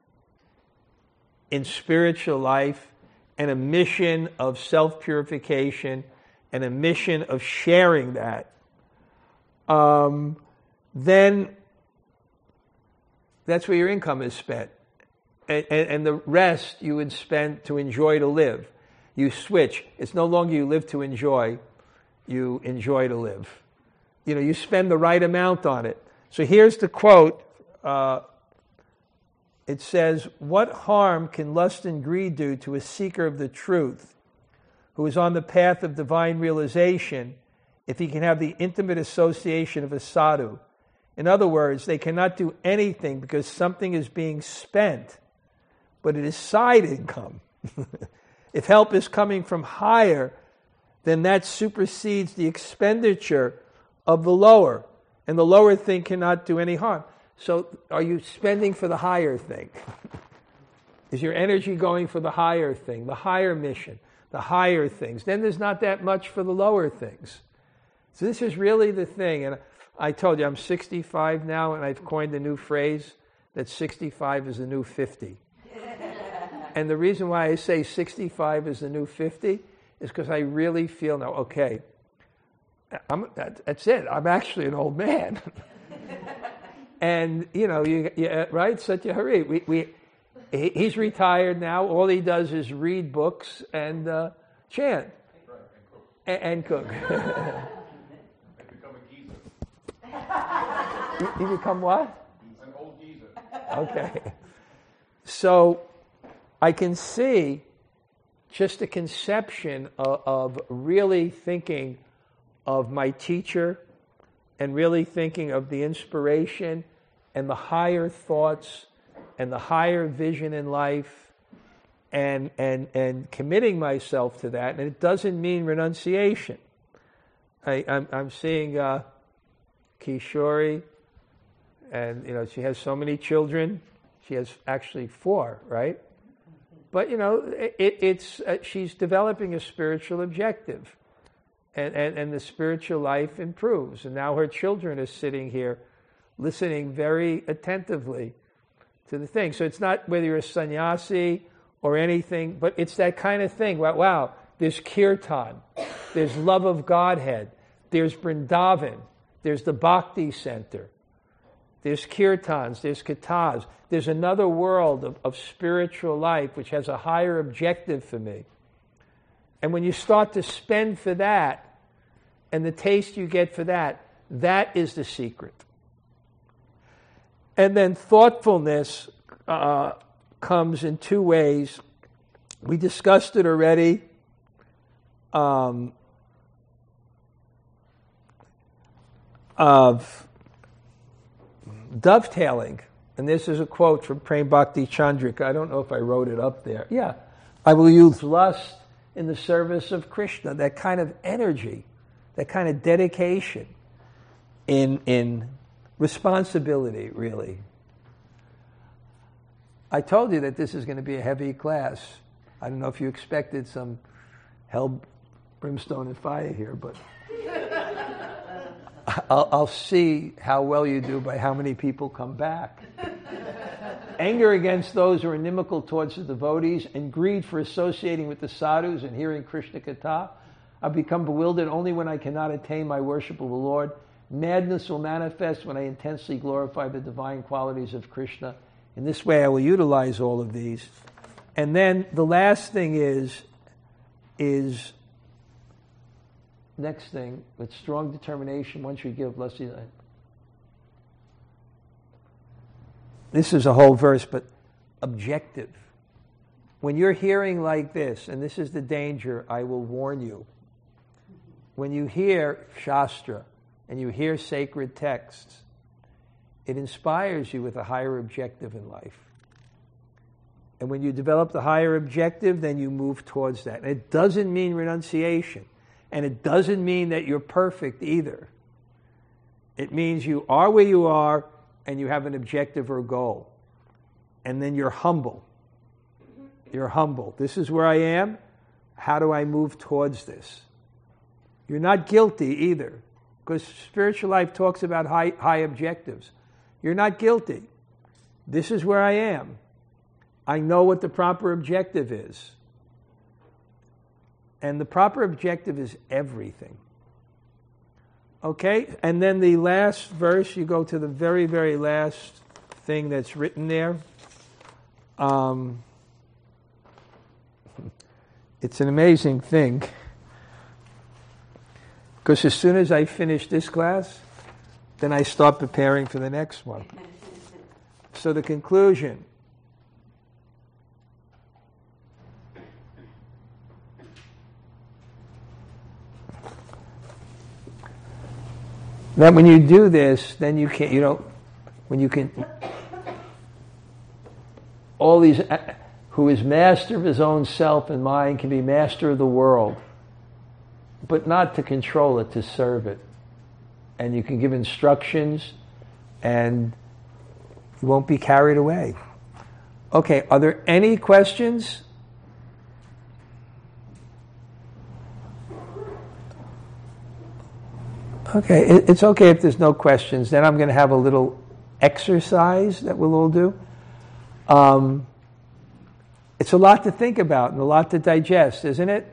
in spiritual life and a mission of self-purification and a mission of sharing that, um, then that's where your income is spent. And, and, and the rest you would spend to enjoy to live. You switch. It's no longer you live to enjoy, you enjoy to live. You know, you spend the right amount on it. So here's the quote. Uh, it says, "What harm can lust and greed do to a seeker of the truth who is on the path of divine realization if he can have the intimate association of a sadhu?" In other words, they cannot do anything because something is being spent, but it is side income. If help is coming from higher, then that supersedes the expenditure of the lower, and the lower thing cannot do any harm. So are you spending for the higher thing? Is your energy going for the higher thing, the higher mission, the higher things? Then there's not that much for the lower things. So this is really the thing. And I told you I'm sixty-five now, and I've coined a new phrase that sixty-five is the new fifty. And the reason why I say sixty-five is the new fifty is because I really feel now, okay, I'm, that, that's it. I'm actually an old man. And, you know, you, you, right, Satya Hari, we, we, he, he's retired now. All he does is read books and uh, chant. Right, and, and cook. and cook. And become a geezer. you, you become what? An old geezer. Okay. So I can see just the conception of, of really thinking of my teacher and really thinking of the inspiration and the higher thoughts and the higher vision in life and and and committing myself to that. And it doesn't mean renunciation. I, I'm, I'm seeing uh, Kishori, and you know she has so many children. She has actually four, right? But you know, it, it's uh, she's developing a spiritual objective, and, and and the spiritual life improves. And now her children are sitting here, listening very attentively to the thing. So it's not whether you're a sannyasi or anything, but it's that kind of thing. Wow, wow, there's kirtan, there's love of Godhead, there's Vrindavan, there's the Bhakti Center, there's kirtans, there's kathas, there's another world of, of spiritual life which has a higher objective for me. And when you start to spend for that, and the taste you get for that, that is the secret. And then thoughtfulness uh, comes in two ways. We discussed it already. Um, of dovetailing, And this is a quote from Prem Bhakti Chandrika. I don't know if I wrote it up there. Yeah. I will use lust in the service of Krishna. That kind of energy, that kind of dedication in, in responsibility, really. I told you that this is going to be a heavy class. I don't know if you expected some hell, brimstone, and fire here, but I'll, I'll see how well you do by how many people come back. Anger against those who are inimical towards the devotees and greed for associating with the sadhus and hearing Krishna Katha. I become bewildered only when I cannot attain my worship of the Lord. Madness will manifest when I intensely glorify the divine qualities of Krishna. In this way I will utilize all of these. And then the last thing is, is next thing, with strong determination, once you give Lassi. This is a whole verse, but objective. When you're hearing like this, and this is the danger, I will warn you. When you hear Shastra and you hear sacred texts, it inspires you with a higher objective in life. And when you develop the higher objective, then you move towards that. And it doesn't mean renunciation. And it doesn't mean that you're perfect either. It means you are where you are and you have an objective or goal. And then you're humble. You're humble. This is where I am. How do I move towards this? You're not guilty either, because spiritual life talks about high, high objectives. You're not guilty. This is where I am. I know what the proper objective is. And the proper objective is everything. Okay? And then the last verse, you go to the very, very last thing that's written there. Um, it's an amazing thing. Because as soon as I finish this class, then I start preparing for the next one. So the conclusion. That when you do this, then you can't, you know, when you can, all these, who is master of his own self and mind can be master of the world, but not to control it, to serve it. And you can give instructions and you won't be carried away. Okay, are there any questions? Okay, it's okay if there's no questions. Then I'm going to have a little exercise that we'll all do. Um, it's a lot to think about and a lot to digest, isn't it?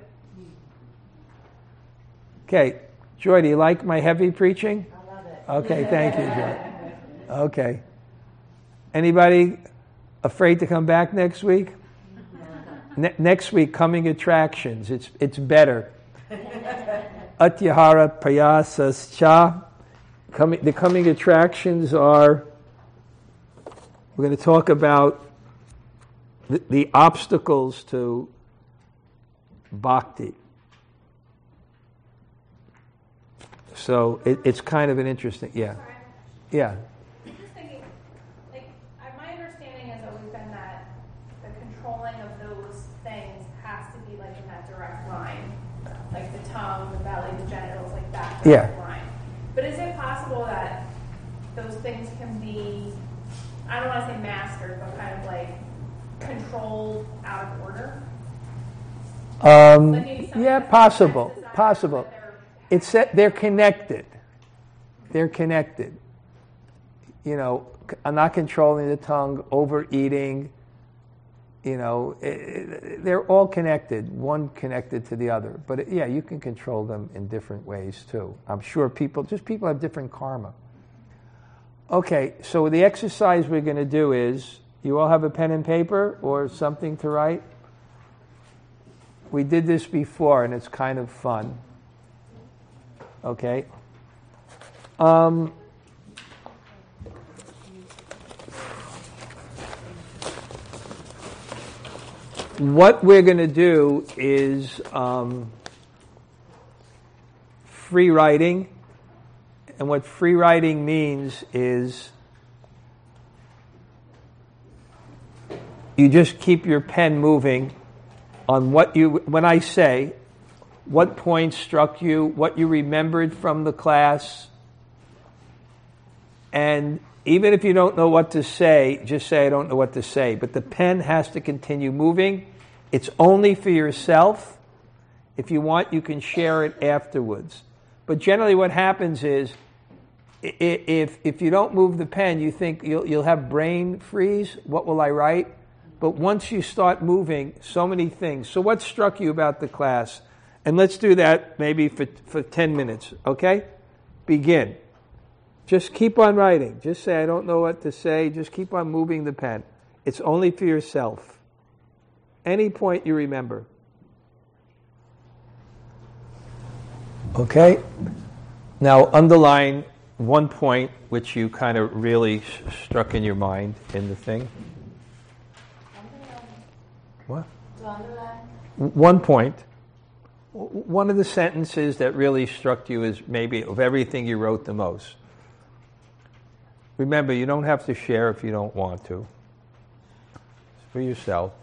Okay, Joy, do you like my heavy preaching? I love it. Okay, thank you, Joy. Okay. Anybody afraid to come back next week? Ne- next week, coming attractions. It's it's better. Atyahara Prayasascha. Coming, the coming attractions are, we're going to talk about the, the obstacles to bhakti. So it, it's kind of an interesting, yeah. Sorry. Yeah. I'm just thinking, like, I, my understanding has always been that the controlling of those things has to be like in that direct line, like the tongue, the belly, the genitals, like that direct Yeah. line. But is it possible that those things can be, I don't want to say mastered, but kind of like controlled out of order? Um, Like maybe something yeah, that's possible, exercise, possible. but they're- It's that they're connected. They're connected. You know, c- not controlling the tongue, overeating. You know, i i they're all connected. One connected to the other. But it, yeah, you can control them in different ways too. I'm sure people, just people have different karma. Okay, so the exercise we're going to do is, you all have a pen and paper or something to write? We did this before and it's kind of fun. Okay. Um, what we're going to do is um, free writing. And what free writing means is you just keep your pen moving on what you, when I say, what points struck you, what you remembered from the class. And even if you don't know what to say, just say, I don't know what to say. But the pen has to continue moving. It's only for yourself. If you want, you can share it afterwards. But generally what happens is, if if you don't move the pen, you think you'll, you'll have brain freeze. What will I write? But once you start moving, so many things. So what struck you about the class? And let's do that maybe for, for ten minutes, okay? Begin. Just keep on writing. Just say, I don't know what to say. Just keep on moving the pen. It's only for yourself. Any point you remember. Okay? Now underline one point which you kind of really struck in your mind in the thing. What? One point. One of the sentences that really struck you is maybe of everything you wrote the most. Remember, you don't have to share if you don't want to. It's for yourself.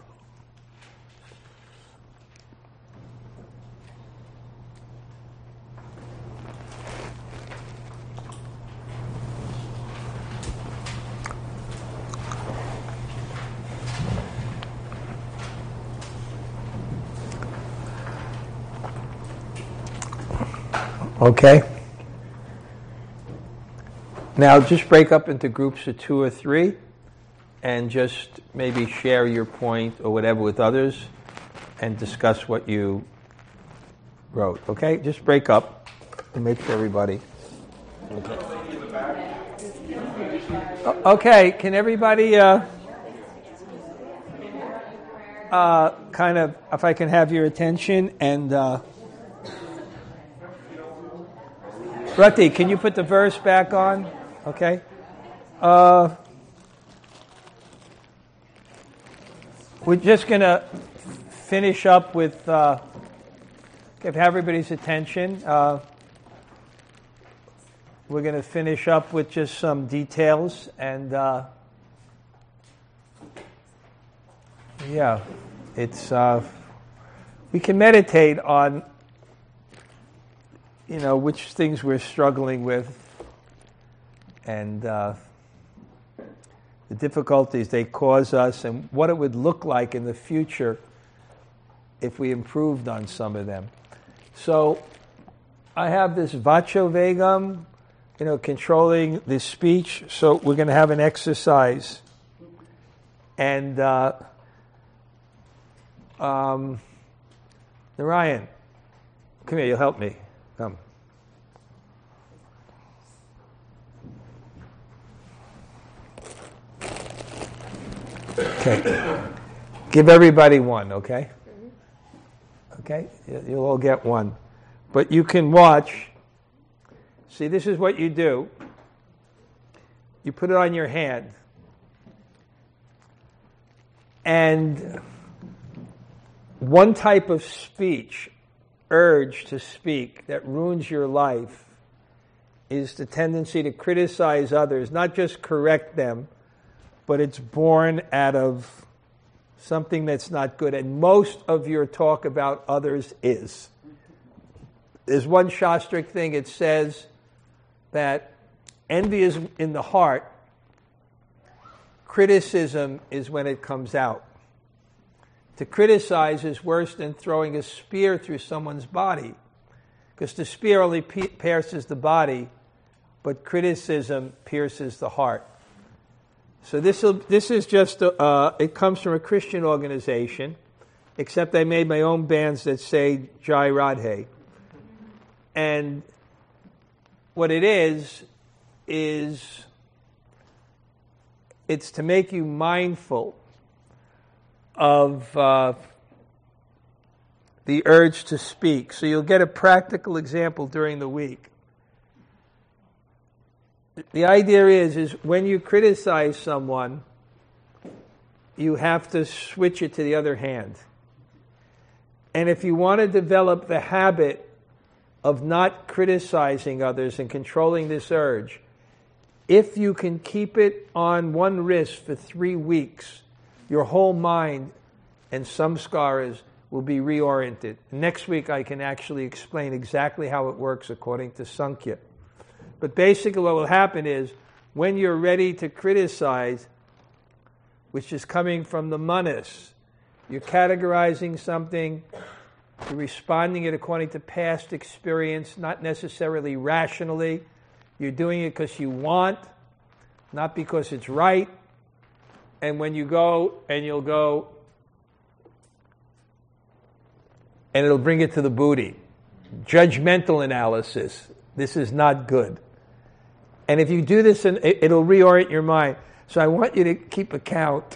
Okay. Now just break up into groups of two or three and just maybe share your point or whatever with others and discuss what you wrote. Okay? Just break up and make sure everybody. Okay. Okay, can everybody uh, uh, kind of, if I can have your attention and uh, Rati, can you put the verse back on? Okay. Uh, we're just going to finish up with, uh, have everybody's attention. Uh, we're going to finish up with just some details and, uh, yeah, it's, uh, we can meditate on, you know, which things we're struggling with and uh, the difficulties they cause us and what it would look like in the future if we improved on some of them. So I have this Vacho Vegam, you know, controlling the speech. So we're going to have an exercise. And uh, um, Narayan, come here, you'll help me. Come. Okay. Give everybody one, okay? Okay? You'll all get one. But you can watch. See, this is what you do. You put it on your hand. And one type of speech, urge to speak, that ruins your life is the tendency to criticize others, not just correct them, but it's born out of something that's not good. And most of your talk about others is. There's one Shastric thing, it says that envy is in the heart, criticism is when it comes out. To criticize is worse than throwing a spear through someone's body, because the spear only pierces the body, but criticism pierces the heart. So this this is just, a, uh, it comes from a Christian organization, except I made my own bands that say Jai Radhe. And what it is, is it's to make you mindful of uh, the urge to speak. So you'll get a practical example during the week. The idea is, is when you criticize someone, you have to switch it to the other hand. And if you want to develop the habit of not criticizing others and controlling this urge, if you can keep it on one wrist for three weeks, your whole mind and samskaras will be reoriented. Next week I can actually explain exactly how it works according to Sankhya. But basically what will happen is, when you're ready to criticize, which is coming from the manas, you're categorizing something, you're responding it according to past experience, not necessarily rationally. You're doing it because you want, not because it's right. And when you go, and you'll go, and it'll bring it to the booty. Judgmental analysis. This is not good. And if you do this, and it'll reorient your mind. So I want you to keep a count.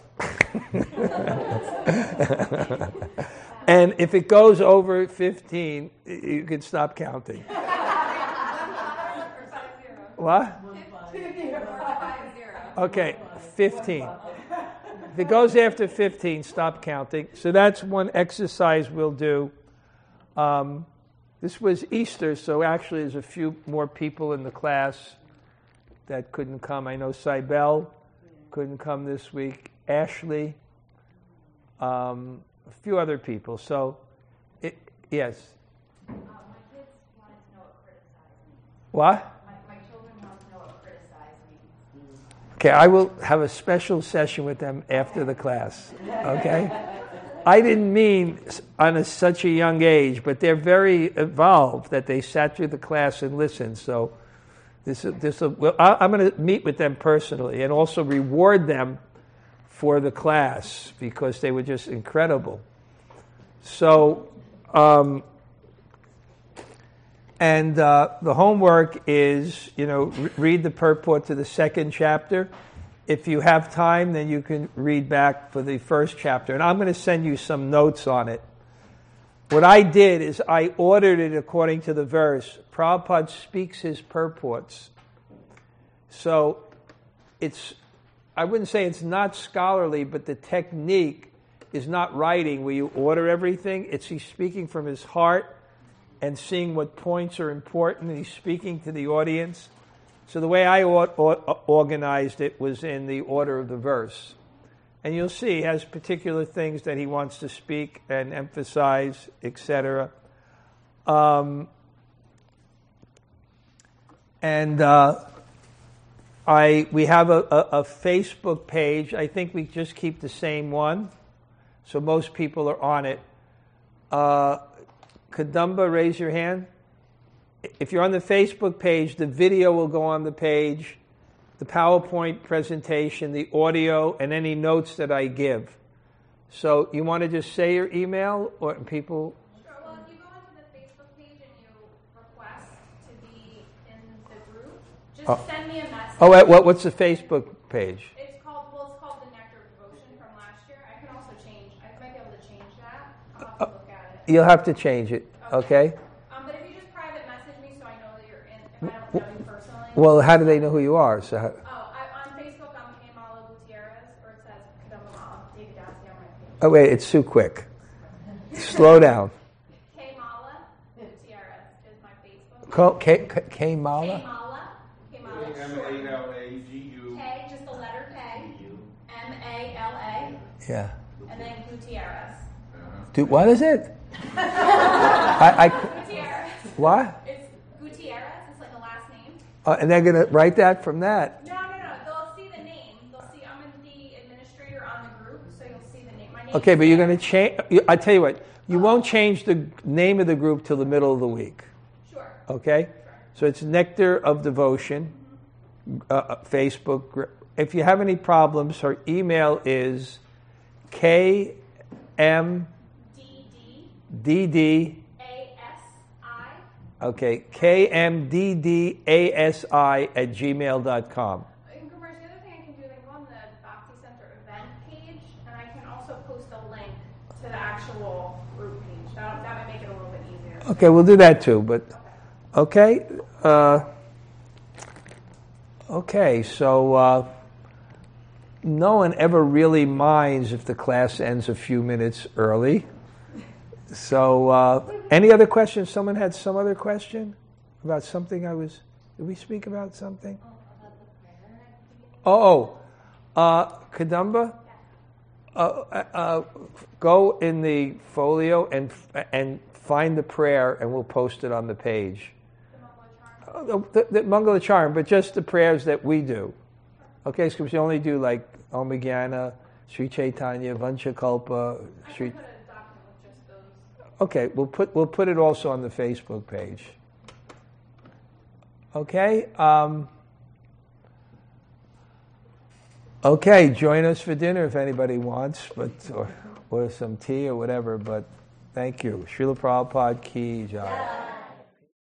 And if it goes over fifteen, you can stop counting. What? Okay, fifteen. If it goes after fifteen, stop counting. So that's one exercise we'll do. Um, this was Easter, so actually there's a few more people in the class that couldn't come. I know Cybele couldn't come this week. Ashley, um, a few other people. So, it, yes. Uh, my kids wanted to know what criticize means. What? My, my children want to know what criticize means. Okay, I will have a special session with them after the class. Okay? I didn't mean on a, such a young age, but they're very evolved that they sat through the class and listened. So this, this, well, I, I'm going to meet with them personally and also reward them for the class because they were just incredible. So, um, and uh, the homework is, you know, re- read the purport to the second chapter. If you have time, then you can read back for the first chapter. And I'm going to send you some notes on it. What I did is I ordered it according to the verse. Prabhupada speaks his purports. So it's, I wouldn't say it's not scholarly, but the technique is not writing where you order everything. It's he's speaking from his heart and seeing what points are important, and he's speaking to the audience. So the way I or, or, organized it was in the order of the verse. And you'll see he has particular things that he wants to speak and emphasize, et cetera. Um, and uh, I we have a, a, a Facebook page. I think we just keep the same one. So most people are on it. Uh, Kadamba, raise your hand. If you're on the Facebook page, the video will go on the page, the PowerPoint presentation, the audio, and any notes that I give. So you want to just say your email, or people? Sure. Well, if you go onto the Facebook page and you request to be in the group, just Oh. send me a message. Oh, wait, what, what's the Facebook page? It's called, well, it's called the Nectar of Devotion from last year. I can also change, I might be able to change that. I'll have to look at it. You'll have to change it, okay? Um, but if you just private message me so I know that you're in, if I don't know you personally. Well, how do they know who you are? So how, Oh, I, on Facebook, I'm Kamala Gutierrez, or it says Kadamba Mala, David Dassey on my page. oh, wait, it's too quick. Slow down. Kamala Gutierrez is my Facebook. Ko- K, K, K Mala? Kamala. Kamala. M A L A G U. K, just the letter K. M A L A. Yeah. And then Gutierrez. Dude, what is it? I, I, Gutierrez. what? It's Gutierrez. It's like a last name. Uh, and they're going to write that from that. No, no, no. They'll see the name. They'll see I'm the administrator on the group, so you'll see the name. My name. Okay, is but you're there. going to change. I tell you what, you won't change the name of the group till the middle of the week. Sure. Okay? So it's Nectar of Devotion, uh, Facebook. gr- If you have any problems, her email is K M D D D D, A S I. okay, K M D D A S I at gmail dot com. And Kumar, the other thing I can do is I can go on the Bhakti Center event page, and I can also post a link to the actual group page. That, that might make it a little bit easier. Okay, we'll do that too, but, okay. Uh, okay, so uh, no one ever really minds if the class ends a few minutes early. So, uh, any other questions? Someone had some other question about something I was, did we speak about something? Oh, about the prayer at the beginning? Oh, uh, Kadamba, uh, uh, go in the folio and and find the prayer, and we'll post it on the page. Uh, the, the Mangala Charm, but just the prayers that we do. Okay, because we only do like Om Jnana, Sri Chaitanya, Vanchakalpa, Sri. I can put a document with just those. Okay, we'll put we'll put it also on the Facebook page. Okay. Um, okay, join us for dinner if anybody wants, but or or some tea or whatever. But thank you, Srila Prabhupada Ki Jai.